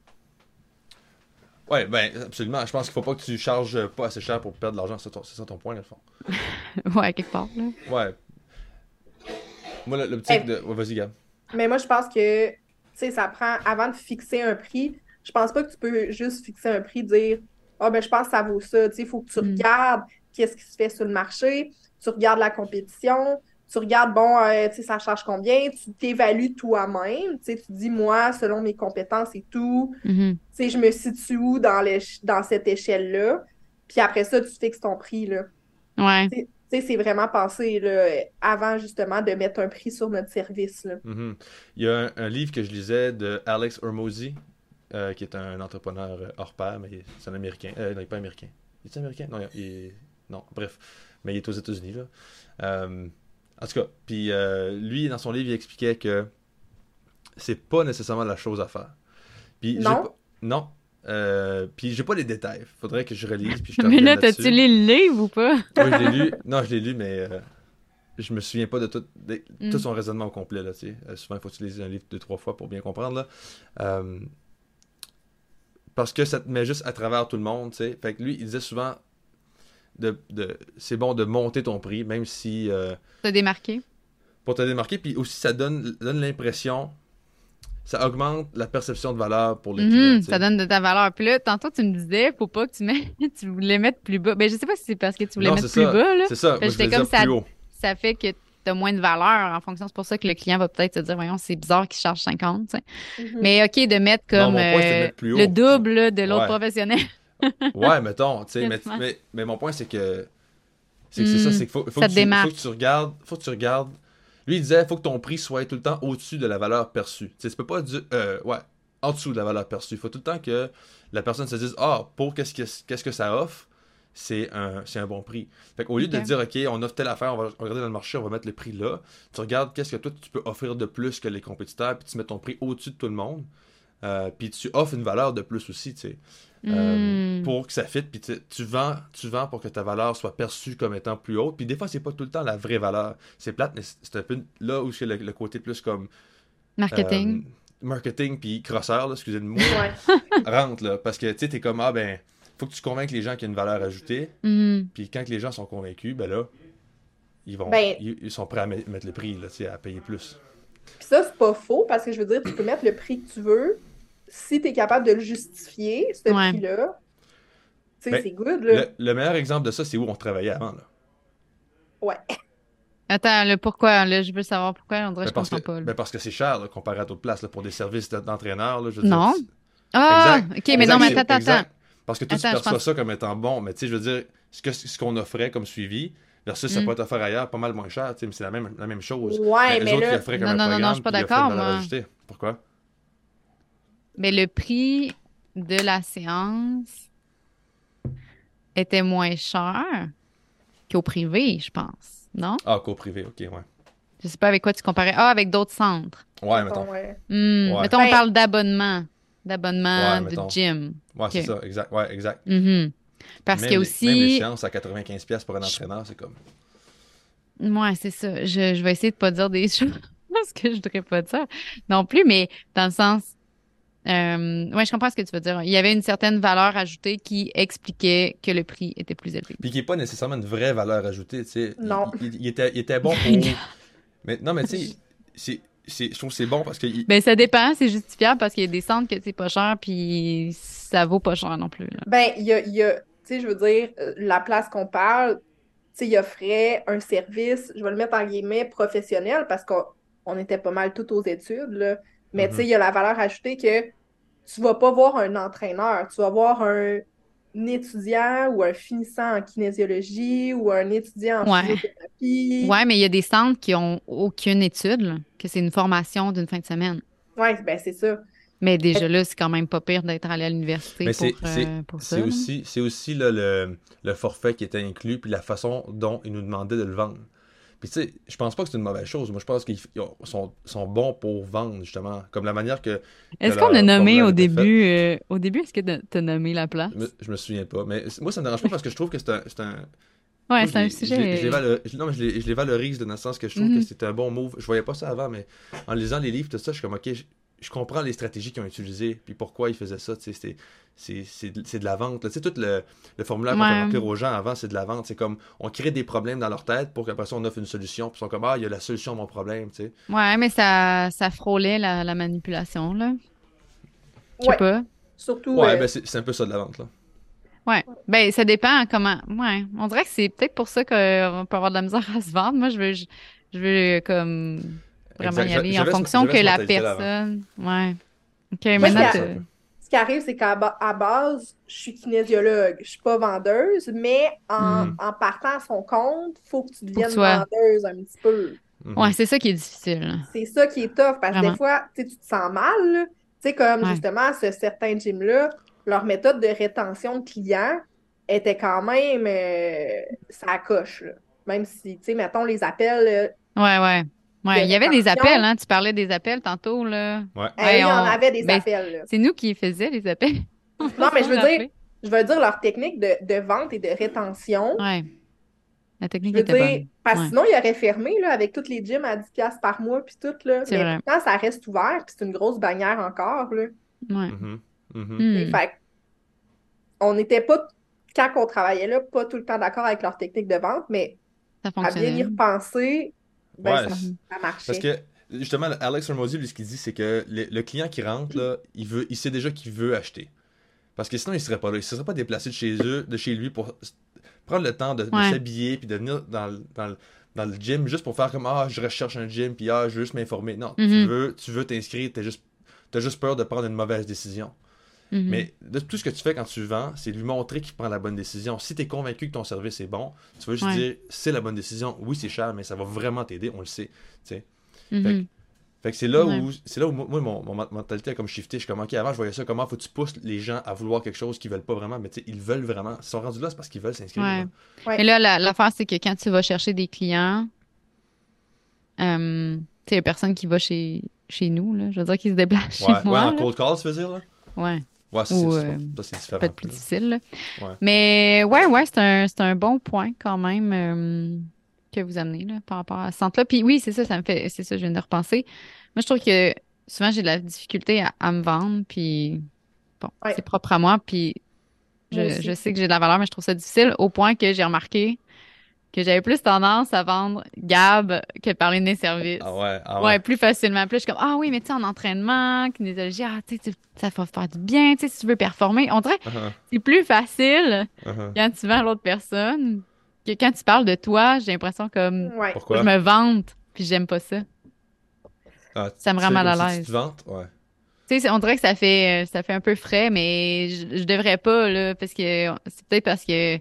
Ouais, ben, absolument. Je pense qu'il faut pas que tu charges pas assez cher pour perdre de l'argent. C'est, ton- c'est ça ton point, dans le fond. Ouais, quelque part, là. Ouais. Moi, le, le petit Hey. de. Ouais, vas-y, Gab. Mais moi, je pense que, tu sais, ça prend, avant de fixer un prix, je pense pas que tu peux juste fixer un prix, dire, ah, ben, je pense que ça vaut ça. Tu sais, il faut que tu Mm. regardes qu'est-ce qui se fait sur le marché, tu regardes la compétition, tu regardes, bon, euh, tu sais, ça charge combien, tu t'évalues toi-même, tu sais, tu dis, moi, selon mes compétences et tout, Mhm. tu sais, je me situe où dans, l'éche- dans cette échelle-là, puis après ça, tu fixes ton prix, là. Ouais. Tu sais, c'est vraiment pensé, là, avant, justement, de mettre un prix sur notre service, là. Mhm. Il y a un, un livre que je lisais de Alex Hormozy, euh, qui est un entrepreneur euh, hors pair, mais il est- c'est un Américain. Euh, non, il n'est pas américain. Il est américain? Non, il est... non, bref. Mais il est aux États-Unis, là. Euh, en tout cas, puis euh, lui, dans son livre, il expliquait que c'est pas nécessairement la chose à faire. Puis j'ai Non? pas- Non. Euh, puis j'ai pas les détails. Faudrait que je relise, puis je te Mais revienne là, là-dessus. t'as-tu lu le livre ou pas? Oui, je l'ai lu. Non, je l'ai lu, mais... euh, je me souviens pas de tout, de, Mm. tout son raisonnement au complet, là, tu sais. Euh, souvent, il faut que tu lises un livre deux, trois fois pour bien comprendre, là. Euh, parce que ça te met juste à travers tout le monde, tu sais. Fait que lui, il disait souvent, de, de, c'est bon de monter ton prix, même si... Euh, T'as démarqué. pour te démarquer, puis aussi, ça donne, donne l'impression... Ça augmente la perception de valeur pour le Mhm, client, tu sais. ça donne de ta valeur. Puis là, tantôt, tu me disais, faut pas que tu mets, tu voulais mettre plus bas. Ben, je sais pas si c'est parce que tu voulais Non, mettre c'est plus ça. bas, là. C'est ça. Fait Moi, je j'étais voulais comme dire ça, plus haut. ça fait que t'as moins de valeur en fonction. C'est pour ça que le client va peut-être se dire, voyons, c'est bizarre qu'il charge cinquante, tu sais. Mhm. Mais OK, de mettre Non, comme mon point, c'était de euh, mettre plus haut. le double là, de l'autre Ouais. professionnel. Ouais, mettons, tu sais, mais, Quasiment. mais, mais mon point, c'est que c'est que c'est ça, Hmm, c'est qu'il faut, faut, ça que te tu, faut démarque. que tu regardes, faut que tu regardes. Lui, il disait, faut que ton prix soit tout le temps au-dessus de la valeur perçue. Tu sais, tu peux pas dire, euh, ouais, en dessous de la valeur perçue. Il faut tout le temps que la personne se dise, ah, pour qu'est-ce que, qu'est-ce que ça offre, c'est un, c'est un bon prix. Fait qu'au lieu Ok. de dire, OK, on offre telle affaire, on va regarder dans le marché, on va mettre le prix là, tu regardes qu'est-ce que toi, tu peux offrir de plus que les compétiteurs, puis tu mets ton prix au-dessus de tout le monde. Euh, puis tu offres une valeur de plus aussi, tu sais. Euh, Hmm. pour que ça fitte, puis tu, tu vends, tu vends pour que ta valeur soit perçue comme étant plus haute. Puis des fois, c'est pas tout le temps la vraie valeur. C'est plate, mais c'est un peu là où c'est le, le côté plus comme Marketing. euh, marketing puis crosseur, là, excusez le mot, Ouais. rentre là. Parce que tu sais, t'es comme, ah ben, faut que tu convainques les gens qu'il y a une valeur ajoutée. Hmm. Puis quand que les gens sont convaincus, ben là, ils vont, Ben- ils, ils sont prêts à me- mettre le prix, là, tu sais, à payer plus. Puis ça, c'est pas faux parce que je veux dire, tu peux mettre le prix que tu veux si tu es capable de le justifier, ce Ouais. prix-là. Tu sais, Ben, c'est good, là. Le, le meilleur exemple de ça, c'est où on travaillait avant, là. Ouais. Attends, le pourquoi, là, je veux savoir pourquoi, on dirait que Ben je parce, que, comprends pas. là. ben parce que c'est cher, là, comparé à d'autres places, là, pour des services de- d'entraîneur, là, je veux Non. dire. Ah, Exact. OK, mais non, Exact, mais c'est- attends, attends, exact. attends. Parce que toi, Attends, tu je perçois pense- ça comme étant bon, mais tu sais, je veux dire, ce que- ce qu'on offrait comme suivi, versus ça Mm. peut être offert ailleurs, pas mal moins cher, tu sais, mais c'est la même, la même chose. Ouais, eux mais autres, là- ils offraient comme Non, un non, non, non, programme, je suis pas puis ils offraient d'accord, une valeur moi. ajoutée. Pourquoi? Mais le prix de la séance était moins cher qu'au privé, je pense. Non? Ah, qu'au privé, ok, ouais. Je sais pas avec quoi tu comparais. Ah, avec d'autres centres. Ouais, mettons. Mettons, ouais. Hmm, Ouais. Mettons, on Ben- parle d'abonnement. D'abonnement Ouais, de mettons. gym. Ouais, c'est Ok. ça, exact, ouais, exact. Mhm. Parce même que les, aussi. Même les séances à quatre-vingt-quinze pièces pour un entraîneur, c'est comme... Ouais, c'est ça. Je, je vais essayer de pas dire des choses parce que je voudrais pas dire non plus, mais dans le sens. Euh, ouais, je comprends ce que tu veux dire. Il y avait une certaine valeur ajoutée qui expliquait que le prix était plus élevé. Puis qui n'est pas nécessairement une vraie valeur ajoutée, tu sais. Il- Non. Il, il était, il était bon pour... mais, non, mais tu sais, c'est, c'est, je trouve que c'est bon parce que... il- Ben, ça dépend, c'est justifiable parce qu'il y a des centres que c'est pas cher puis ça vaut pas cher non plus, là. Ben, il y a, il y a- tu sais, je veux dire, euh, la place qu'on parle, tu sais, il offrait un service, je vais le mettre en guillemets, professionnel parce qu'on on était pas mal tous aux études, là. Mais tu sais, Mhm. il y a la valeur ajoutée que tu vas pas voir un entraîneur, tu vas voir un, un étudiant ou un finissant en kinésiologie ou un étudiant en Ouais. physiothérapie. Ouais, mais il y a des centres qui ont aucune étude, là, que c'est une formation d'une fin de semaine. Ouais, ben c'est ça. Mais déjà là, c'est quand même pas pire d'être allé à l'université Mais pour, c'est, c'est, euh, pour ça. c'est là. aussi, c'est aussi là, le, le forfait qui était inclus, puis la façon dont ils nous demandaient de le vendre. Puis tu sais, je pense pas que c'est une mauvaise chose. Moi, je pense qu'ils ils ont- sont, sont bons pour vendre, justement. Comme la manière que... Est-ce que qu'on a leur nommé formulaire au était fait. début, euh, au début, est-ce que t'as t'as nommé la place? Je me, je me souviens pas. Mais c- moi, ça me dérange pas parce que je trouve que c'est un... C'est un Ouais, moi, c'est je un les- je les- sujet. je les valo- je- non, mais je les, je les valorise dans le sens que je trouve Mhm. que c'est un bon move. Je voyais pas ça avant, mais en lisant les livres, tout ça, je suis comme, ok, je, je comprends les stratégies qu'ils ont utilisées, puis pourquoi ils faisaient ça. Tu sais, c'est- c'est c'est de c'est de la vente, là. Tu sais, tout le, le formulaire qu'on Ouais. fait remplir aux gens avant, c'est de la vente. C'est comme, on crée des problèmes dans leur tête pour qu'après ça, on offre une solution. Puis ils sont comme, ah, il y a la solution à mon problème, tu sais. Ouais, mais ça, ça frôlait la, la manipulation, là. Je sais Ouais, pas. surtout. Ouais, euh, ben c'est c'est un peu ça de la vente, là. Ouais. Ben, ça dépend comment. Ouais. On dirait que c'est peut-être pour ça qu'on peut avoir de la misère à se vendre. Moi, je veux, je, je veux comme vraiment Exact. y aller en J'avais ce- fonction j'avais que cette la mentalité-là avant. personne. Ouais. OK, Moi, maintenant, je t'as- un peu. Ce qui arrive, c'est qu'à ba- à base, je suis kinésiologue, je suis pas vendeuse, mais en, Mhm. en partant à son compte, il faut que tu deviennes sois- vendeuse un petit peu. Mhm. Ouais, c'est ça qui est difficile, là. C'est ça qui est tough, parce que Vraiment. des fois, tu sais, tu te sens mal, là. Tu sais, comme Ouais. justement, ce certain gym-là, leur méthode de rétention de clients était quand même, euh, ça coche, là. Même si, tu sais, mettons les appels, euh, Ouais, ouais. Ouais, de il y avait des rétention. appels, hein. Tu parlais des appels tantôt, là. Ouais. euh, Ouais, il y en on- avait des ben, appels, là. C'est nous qui faisions les appels. Non, mais je veux Rappeler. dire, je veux dire, leur technique de, de vente et de rétention, Ouais. La Je technique veux était dire, bonne. parce que Ouais, sinon, il aurait fermé là, avec tous les gyms à dix piastres par mois puis tout, là. c'est Mais vrai. pourtant, ça reste ouvert, puis c'est une grosse bannière encore, là. Ouais. Mhm. Mhm. Et Hmm, fait on n'était pas, quand on travaillait là, pas tout le temps d'accord avec leur technique de vente, mais ça à bien fonctionnait. y repenser, ben Ouais, ça, c'est- Mhm. ça parce marchait. que justement, Alex Hormozy, lui, ce qu'il dit, c'est que le, le client qui rentre, là, il veut, il sait déjà qu'il veut acheter. Parce que sinon, il serait pas là. Il serait pas déplacé de chez eux, de chez lui pour s- prendre le temps de, de Ouais. s'habiller puis de venir dans, le- dans, le- dans le gym juste pour faire comme ah, je recherche un gym puis ah, je veux juste m'informer. Non, tu Mhm. veux tu veux t'inscrire, t'as juste t'as juste peur de prendre une mauvaise décision. Mhm. Mais de tout ce que tu fais quand tu vends, c'est lui montrer qu'il prend la bonne décision. Si tu es convaincu que ton service est bon, tu vas juste Ouais. dire c'est la bonne décision. Oui, c'est cher, mais ça va vraiment t'aider, on le sait. Tu sais. Fait que Mhm. fait que c'est là Ouais. où c'est là où moi, moi, mon, mon mentalité a comme shifté. Je suis comme ok, avant je voyais ça comment faut que tu pousses les gens à vouloir quelque chose qu'ils veulent pas vraiment, mais tu sais, ils veulent vraiment. Ils sont rendus là, c'est parce qu'ils veulent s'inscrire, Ouais. là. Mais Ouais. là, la- l'affaire, c'est que quand tu vas chercher des clients, euh, tu sais, il y a personne qui va chez, chez nous, là. Je veux dire, qui se déplace chez Ouais, ouais, moi, en là. cold call, tu veux dire, là? Ouais. Ouais, ça, c'est Ou c'est pas- euh, ça, c'est ça peut différent être un plus peu, là. difficile, là. Ouais. Mais ouais, ouais, c'est un, c'est un bon point quand même euh, que vous amenez là, par rapport à ce centre-là. Puis oui, c'est ça, ça me fait, c'est ça, je viens de repenser. Moi, je trouve que souvent j'ai de la difficulté à, à me vendre, puis bon, c'est Ouais. propre à moi, puis Moi je, je aussi. sais que j'ai de la valeur, mais je trouve ça difficile au point que j'ai remarqué que j'avais plus tendance à vendre Gab que de parler de mes services. Ah ouais, ah ouais. Ouais, plus facilement. Puis là, je suis comme, ah oui, mais tu sais, en entraînement, kinésiologie, ah, tu sais, tu- ça va faire du bien, tu sais, si tu veux performer. On dirait que Uh-huh, c'est plus facile uh-huh. quand tu vends à l'autre personne que quand tu parles de toi, j'ai l'impression comme, Ouais. faut que je Pourquoi? me vante, puis j'aime pas ça. Ah, Ça me tu rend fais mal comme à si tu te l'aise. vantes? Ouais. Tu sais, c'est- on dirait que ça fait, euh, ça fait un peu frais, mais je, je devrais pas, là, parce que c'est peut-être parce que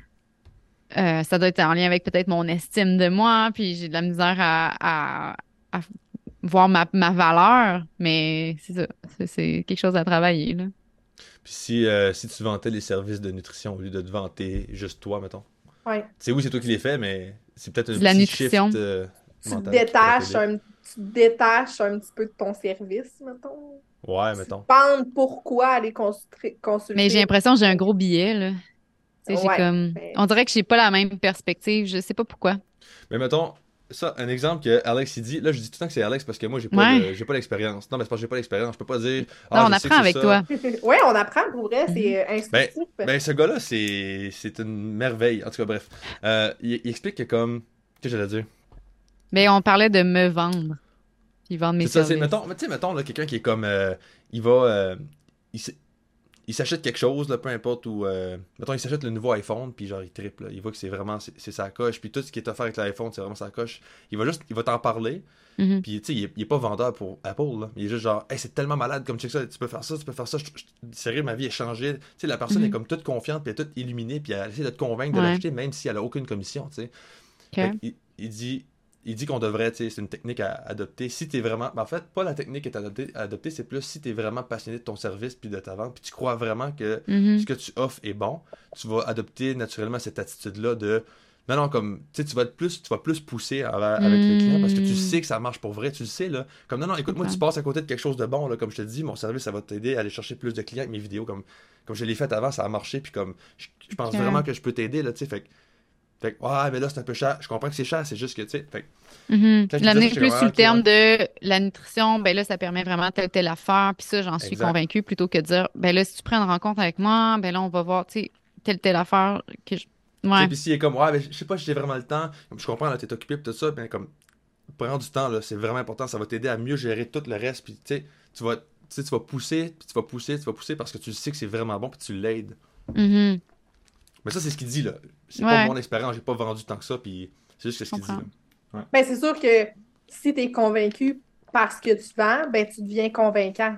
Euh, ça doit être en lien avec peut-être mon estime de moi, puis j'ai de la misère à, à, à voir ma, ma valeur, mais c'est ça, c'est c'est quelque chose à travailler, là. Puis si, euh, si tu vantais les services de nutrition au lieu de te vanter juste toi, mettons. Ouais. Tu sais, oui, c'est toi qui les fais, mais c'est peut-être un C'est de la petit shift nutrition. euh, Tu te mental qui pourrait détaches t'aider. un, tu te détaches un petit peu de ton service, mettons. Ouais, Tu te mettons. demandes pourquoi aller consulter, Mais j'ai consulter. l'impression que j'ai un gros billet, là. Tu sais, j'ai Ouais. comme, Mais- on dirait que j'ai pas la même perspective, je sais pas pourquoi. Mais mettons, ça, un exemple que Alex il dit, là je dis tout le temps que c'est Alex parce que moi j'ai pas Ouais. le, j'ai pas l'expérience. Non, mais c'est parce que j'ai pas l'expérience. Je peux pas dire, Non, ah, on je sais apprend que c'est avec ça. toi. Ouais, on apprend pour vrai, Mhm. c'est euh, Ben, instructif. ben ce gars-là, c'est, c'est une merveille. En tout cas, bref. Euh, il, il explique que comme, qu'est-ce que j'allais dire? Mais on parlait de me vendre, puis vendre mes C'est ça, c'est, services. mettons, mais tu sais, mettons, là, quelqu'un qui est comme, euh, il va, euh, il, s- il s'achète quelque chose, là, peu importe où, euh, mettons, il s'achète le nouveau iPhone, puis genre, il triple, là. Il voit que c'est vraiment, c'est, c'est sa coche, puis tout ce qui est offert avec l'iPhone, c'est vraiment sa coche. Il va juste, il va t'en parler, Mhm. puis tu sais, il, est- il est pas vendeur pour Apple, là. Il est juste genre, hey, c'est tellement malade, comme check ça, tu peux faire ça, tu peux faire ça, je- je- sérieux, ma vie est changée. Tu sais, la personne est Mhm. comme toute confiante, puis elle est toute illuminée, puis elle essaie de te convaincre de Ouais. l'acheter, même si elle a aucune commission, tu sais. Fait OK. qu'il- il dit, il dit qu'on devrait, tu sais, c'est une technique à adopter. Si t'es vraiment, ben, en fait, pas la technique est adoptée, à adopter, c'est plus si t'es vraiment passionné de ton service puis de ta vente, puis tu crois vraiment que Mhm. ce que tu offres est bon, tu vas adopter naturellement cette attitude-là de, non, non, comme, tu sais, tu vas être plus, tu vas plus pousser avec le client parce que tu Mm. sais que ça marche pour vrai, tu le sais, là. Comme, non, non, écoute, moi, tu Comprends. passes à côté de quelque chose de bon, là, comme je te dis, mon service, ça va t'aider à aller chercher plus de clients avec mes vidéos, comme, comme je l'ai fait avant, ça a marché, puis comme, je, je pense Ok. vraiment que je peux t'aider, là, tu sais, fait que, fait que, ouais, mais là, c'est un peu cher, je comprends que c'est cher, c'est juste que, tu sais, fait que, Mhm. quand il disait ça, L'amener j'étais plus comme, sur ah, le ok, terme ouais. de la nutrition, ben là, ça permet vraiment telle telle affaire, puis ça, j'en suis Exact. convaincue, plutôt que de dire, ben là, si tu prends une rencontre avec moi, ben là, on va voir, tu sais, telle telle affaire que je... Tu sais, Ouais. puis s'il est comme, ouais, mais je sais pas si j'ai vraiment le temps, comme je comprends, là, t'es occupé pis tout ça, ben comme, prends du temps, là, c'est vraiment important, ça va t'aider à mieux gérer tout le reste, puis tu sais, tu vas, tu sais, tu vas pousser, puis tu vas pousser, tu vas pousser parce que tu sais que c'est vraiment bon, puis tu l'aides. Mhm. Mais ça, c'est ce qu'il dit, là. C'est pas Ouais, mon expérience, j'ai pas vendu tant que ça, puis c'est juste je ce qu'il dit, comprends. là. Ben, c'est sûr que si tu es convaincu parce que tu vends, ben, tu deviens convaincant.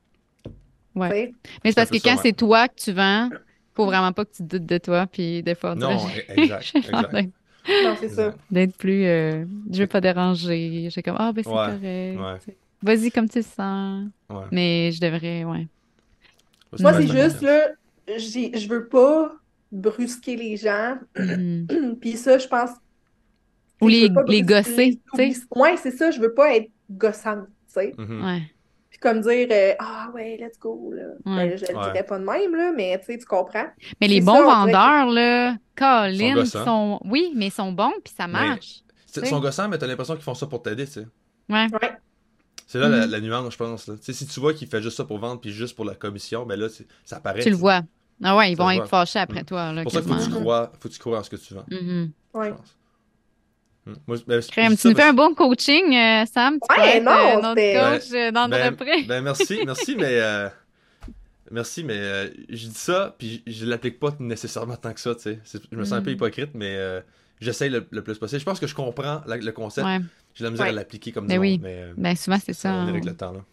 Ouais. Tu sais? Mais c'est C'est un parce peu que ça, quand ouais. c'est toi que tu vends, faut vraiment pas que tu doutes de toi, puis des fois, on dirait, Non, j'ai e- exact, j'ai l'air exact, d'être Non, c'est ça. exact. d'être plus... euh, je veux pas déranger. J'ai comme, ah, ben c'est Ouais, correct. ouais, Tu sais. Vas-y comme tu le sens. ouais. Mais je devrais, ouais. Ça, c'est Moi, un Hmm. c'est reste à juste, confiance. là, j'ai, je veux pas brusquer les gens. Mhm. Puis ça, je pense, Ou tu sais, je les, veux pas les brusquer, les gosser, tu oublier. sais. Ouais, c'est ça, je veux pas être gossante, tu sais. Mhm. Ouais. Puis puis comme dire euh, ah ouais, let's go, là. Ouais. Ben, je le Ouais. dirais pas de même, là, mais tu sais, tu comprends. Mais les C'est bons ça, on dirait que- vendeurs, là, Ils sont Colin, qui gossants. sont. Oui, mais ils sont bons, puis ça Mais marche. ils Tu sais. sont gossants, mais t'as l'impression qu'ils font ça pour t'aider, tu sais. Ouais. Ouais, C'est là la, Mhm. la nuance, je pense. Là. Tu sais, si tu vois qu'il fait juste ça pour vendre puis juste pour la commission, ben là, c'est- ça paraît. Tu le tu sais. vois. Ah ouais, ils Ça vont se être voit. fâchés après Mm. toi, C'est là, pour ça qu'il faut que tu quasiment. Mhm. crois, faut que tu crois en ce que tu vends, Mhm. je ouais. pense. Mm. Moi, je- ben, je Crème, dis tu ça nous fais parce un bon coaching, euh, Sam. Tu pourrais Ouais, être euh, non, notre c'était. ben, coach euh, ben, d'entreprise. ben merci, merci, mais euh, merci, mais euh, je dis ça puis je, je l'applique pas nécessairement tant que ça, tu sais. C'est- Je me sens un peu Mm. hypocrite, mais euh, j'essaye le, le plus possible. Je pense que je comprends la- le concept. Ouais. J'ai la misère à Ouais. l'appliquer comme du Ben monde, oui. mais euh, Ben souvent, c'est ça ça. va venir avec hein. le temps, là.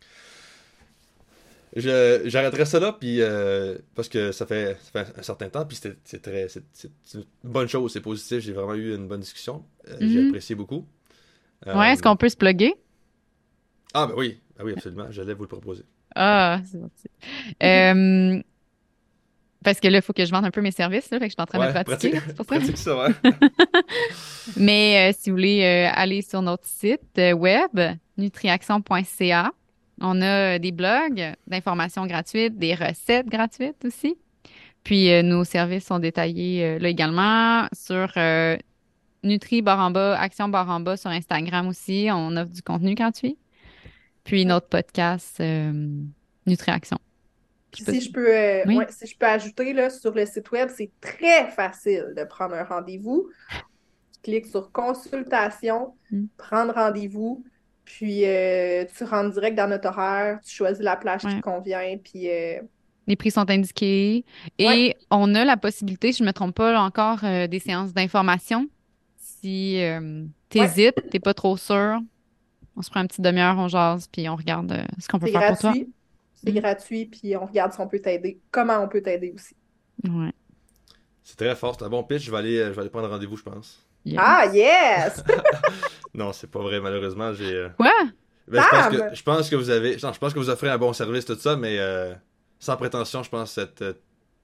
Je, j'arrêterai ça là, puis euh, parce que ça fait, ça fait un certain temps, puis c'était, c'est très, c'est, c'est une bonne chose, c'est positif, j'ai vraiment eu une bonne discussion, Euh, j'ai Mhm. apprécié beaucoup. Ouais, est-ce Euh, qu'on peut se plugger? Ah ben oui, ben oui, absolument, j'allais vous le proposer. Ah, c'est gentil. Euh, parce que là, il faut que je vende un peu mes services, là, fait que je suis en train de Ouais, pratiquer, pratique, là, c'est pour ça. pratique ça, ouais. Mais euh, si vous voulez euh, aller sur notre site euh, web, nutriaction point c a, on a euh, des blogs d'informations gratuites, des recettes gratuites aussi. Puis euh, nos services sont détaillés euh, là également sur euh, Nutri barre en bas, Action barre en bas sur Instagram aussi. On offre du contenu gratuit. Puis Ouais. notre podcast euh, Nutriaction. Je Puis sais pas si si... je peux, euh, Oui. ouais, si je peux ajouter là, sur le site web, c'est très facile de prendre un rendez-vous. Tu cliques sur consultation, Mm. prendre rendez-vous, puis euh, tu rentres direct dans notre horaire, tu choisis la plage qui Ouais. te convient, puis euh, Les prix sont indiqués. ouais, Et on a la possibilité, si je ne me trompe pas, là, encore euh, des séances d'information. Si euh, ouais, t'hésites, t'es pas trop sûr, on se prend une petite demi-heure, on jase, puis on regarde euh, ce qu'on peut c'est faire pour toi. gratuit. C'est Mm. gratuit, puis on regarde si on peut t'aider, comment on peut t'aider aussi. Ouais. C'est très fort, c'est un bon pitch, je vais aller, euh, je vais aller prendre rendez-vous, je pense. Yes. Ah, yes! Non, c'est pas vrai, malheureusement, j'ai... euh, Quoi? Ben, je pense Sam! que, je pense que vous avez, non, je pense que vous offrez un bon service, tout ça, mais euh, sans prétention, je pense être euh,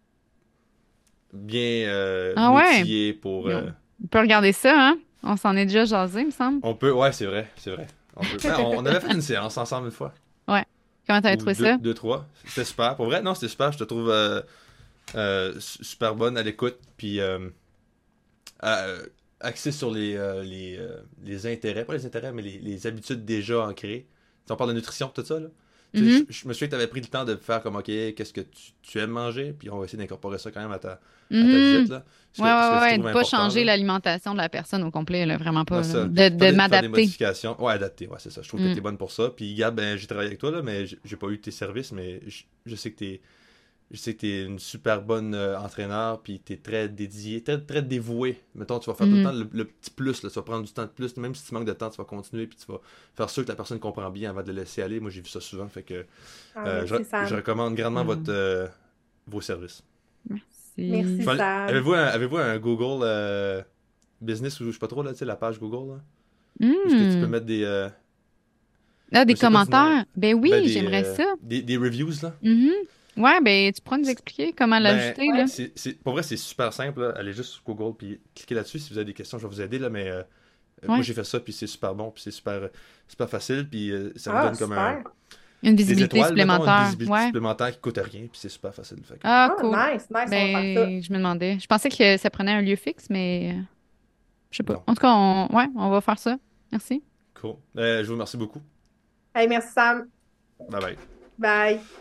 bien euh, Ah ouais? outillé pour... euh, On peut regarder ça, hein? On s'en est déjà jasé, il me semble. On peut, ouais, c'est vrai, c'est vrai. On, peut- ben, on, on avait fait une séance ensemble une fois. Ouais. Comment t'avais Ou trouvé deux, ça? deux, trois. C'était super. Pour vrai, non, c'était super. Je te trouve euh, euh, su- super bonne à l'écoute. Puis euh, euh, axée sur les, euh, les, euh, les intérêts, pas les intérêts, mais les, les habitudes déjà ancrées. Tu sais, on parle de nutrition, tout ça, là. Tu sais, Mhm. je, je me souviens que tu avais pris le temps de faire comme, OK, qu'est-ce que tu, tu aimes manger? Puis on va essayer d'incorporer ça quand même à ta, à ta Mhm. diète, là. Ce que- Ouais, ce que ouais, je ouais, trouve de pas important, changer là. l'alimentation de la personne au complet, là, vraiment pas. Ouais, là. ça. De, Faire de des, faire des m'adapter. modifications. Ouais, adapter, ouais, c'est ça. Je trouve que Mm. t'es bonne pour ça. Puis, Gab, ben, j'ai travaillé avec toi, là, mais j'ai j'ai pas eu tes services, mais je, je sais que t'es. Je sais que t'es une super bonne euh, entraîneur, puis t'es très dédié, très, très dévoué. Mettons, tu vas faire tout le Mhm. temps le, le petit plus, là, tu vas prendre du temps de plus, même si tu manques de temps, tu vas continuer, puis tu vas faire sûr que la personne comprend bien avant de le laisser aller. Moi, j'ai vu ça souvent, fait que Ah, euh, je, merci, Sam. je recommande grandement Mm. votre, euh, vos services. Merci. Merci. Fallait- Sam. Avez-vous un, avez-vous un Google euh, Business, ou je sais pas trop, là, tu sais, la page Google, là? Où est-ce que tu peux Mm. mettre des... euh, Ah, des je sais pas du nom. commentaires. Ben oui, Ben, des, j'aimerais euh, ça. Des, des reviews, là. Mhm. Ouais, ben tu pourras nous expliquer comment Ben, l'ajouter, là. c'est, c'est- pour vrai, c'est super simple, là. Allez juste sur Google puis cliquez là-dessus. Si vous avez des questions, je vais vous aider, là. Mais euh, euh, moi, Ouais. j'ai fait ça, puis c'est super bon, puis c'est super, super facile, puis euh, ça me Ah, donne comme un, super. Une des visibilité étoiles, mettons, une supplémentaire. visibilité Ouais. supplémentaire qui coûte rien, puis c'est super facile. Fait que, Ah, Ah, cool. nice, nice, on va faire ça. Ben, je me demandais. Je pensais que ça prenait un lieu fixe, mais euh, je sais pas. non, En tout cas, on... ouais, on va faire ça. Merci. cool. Euh, je vous remercie beaucoup. Hey, merci, Sam. Bye bye. Bye.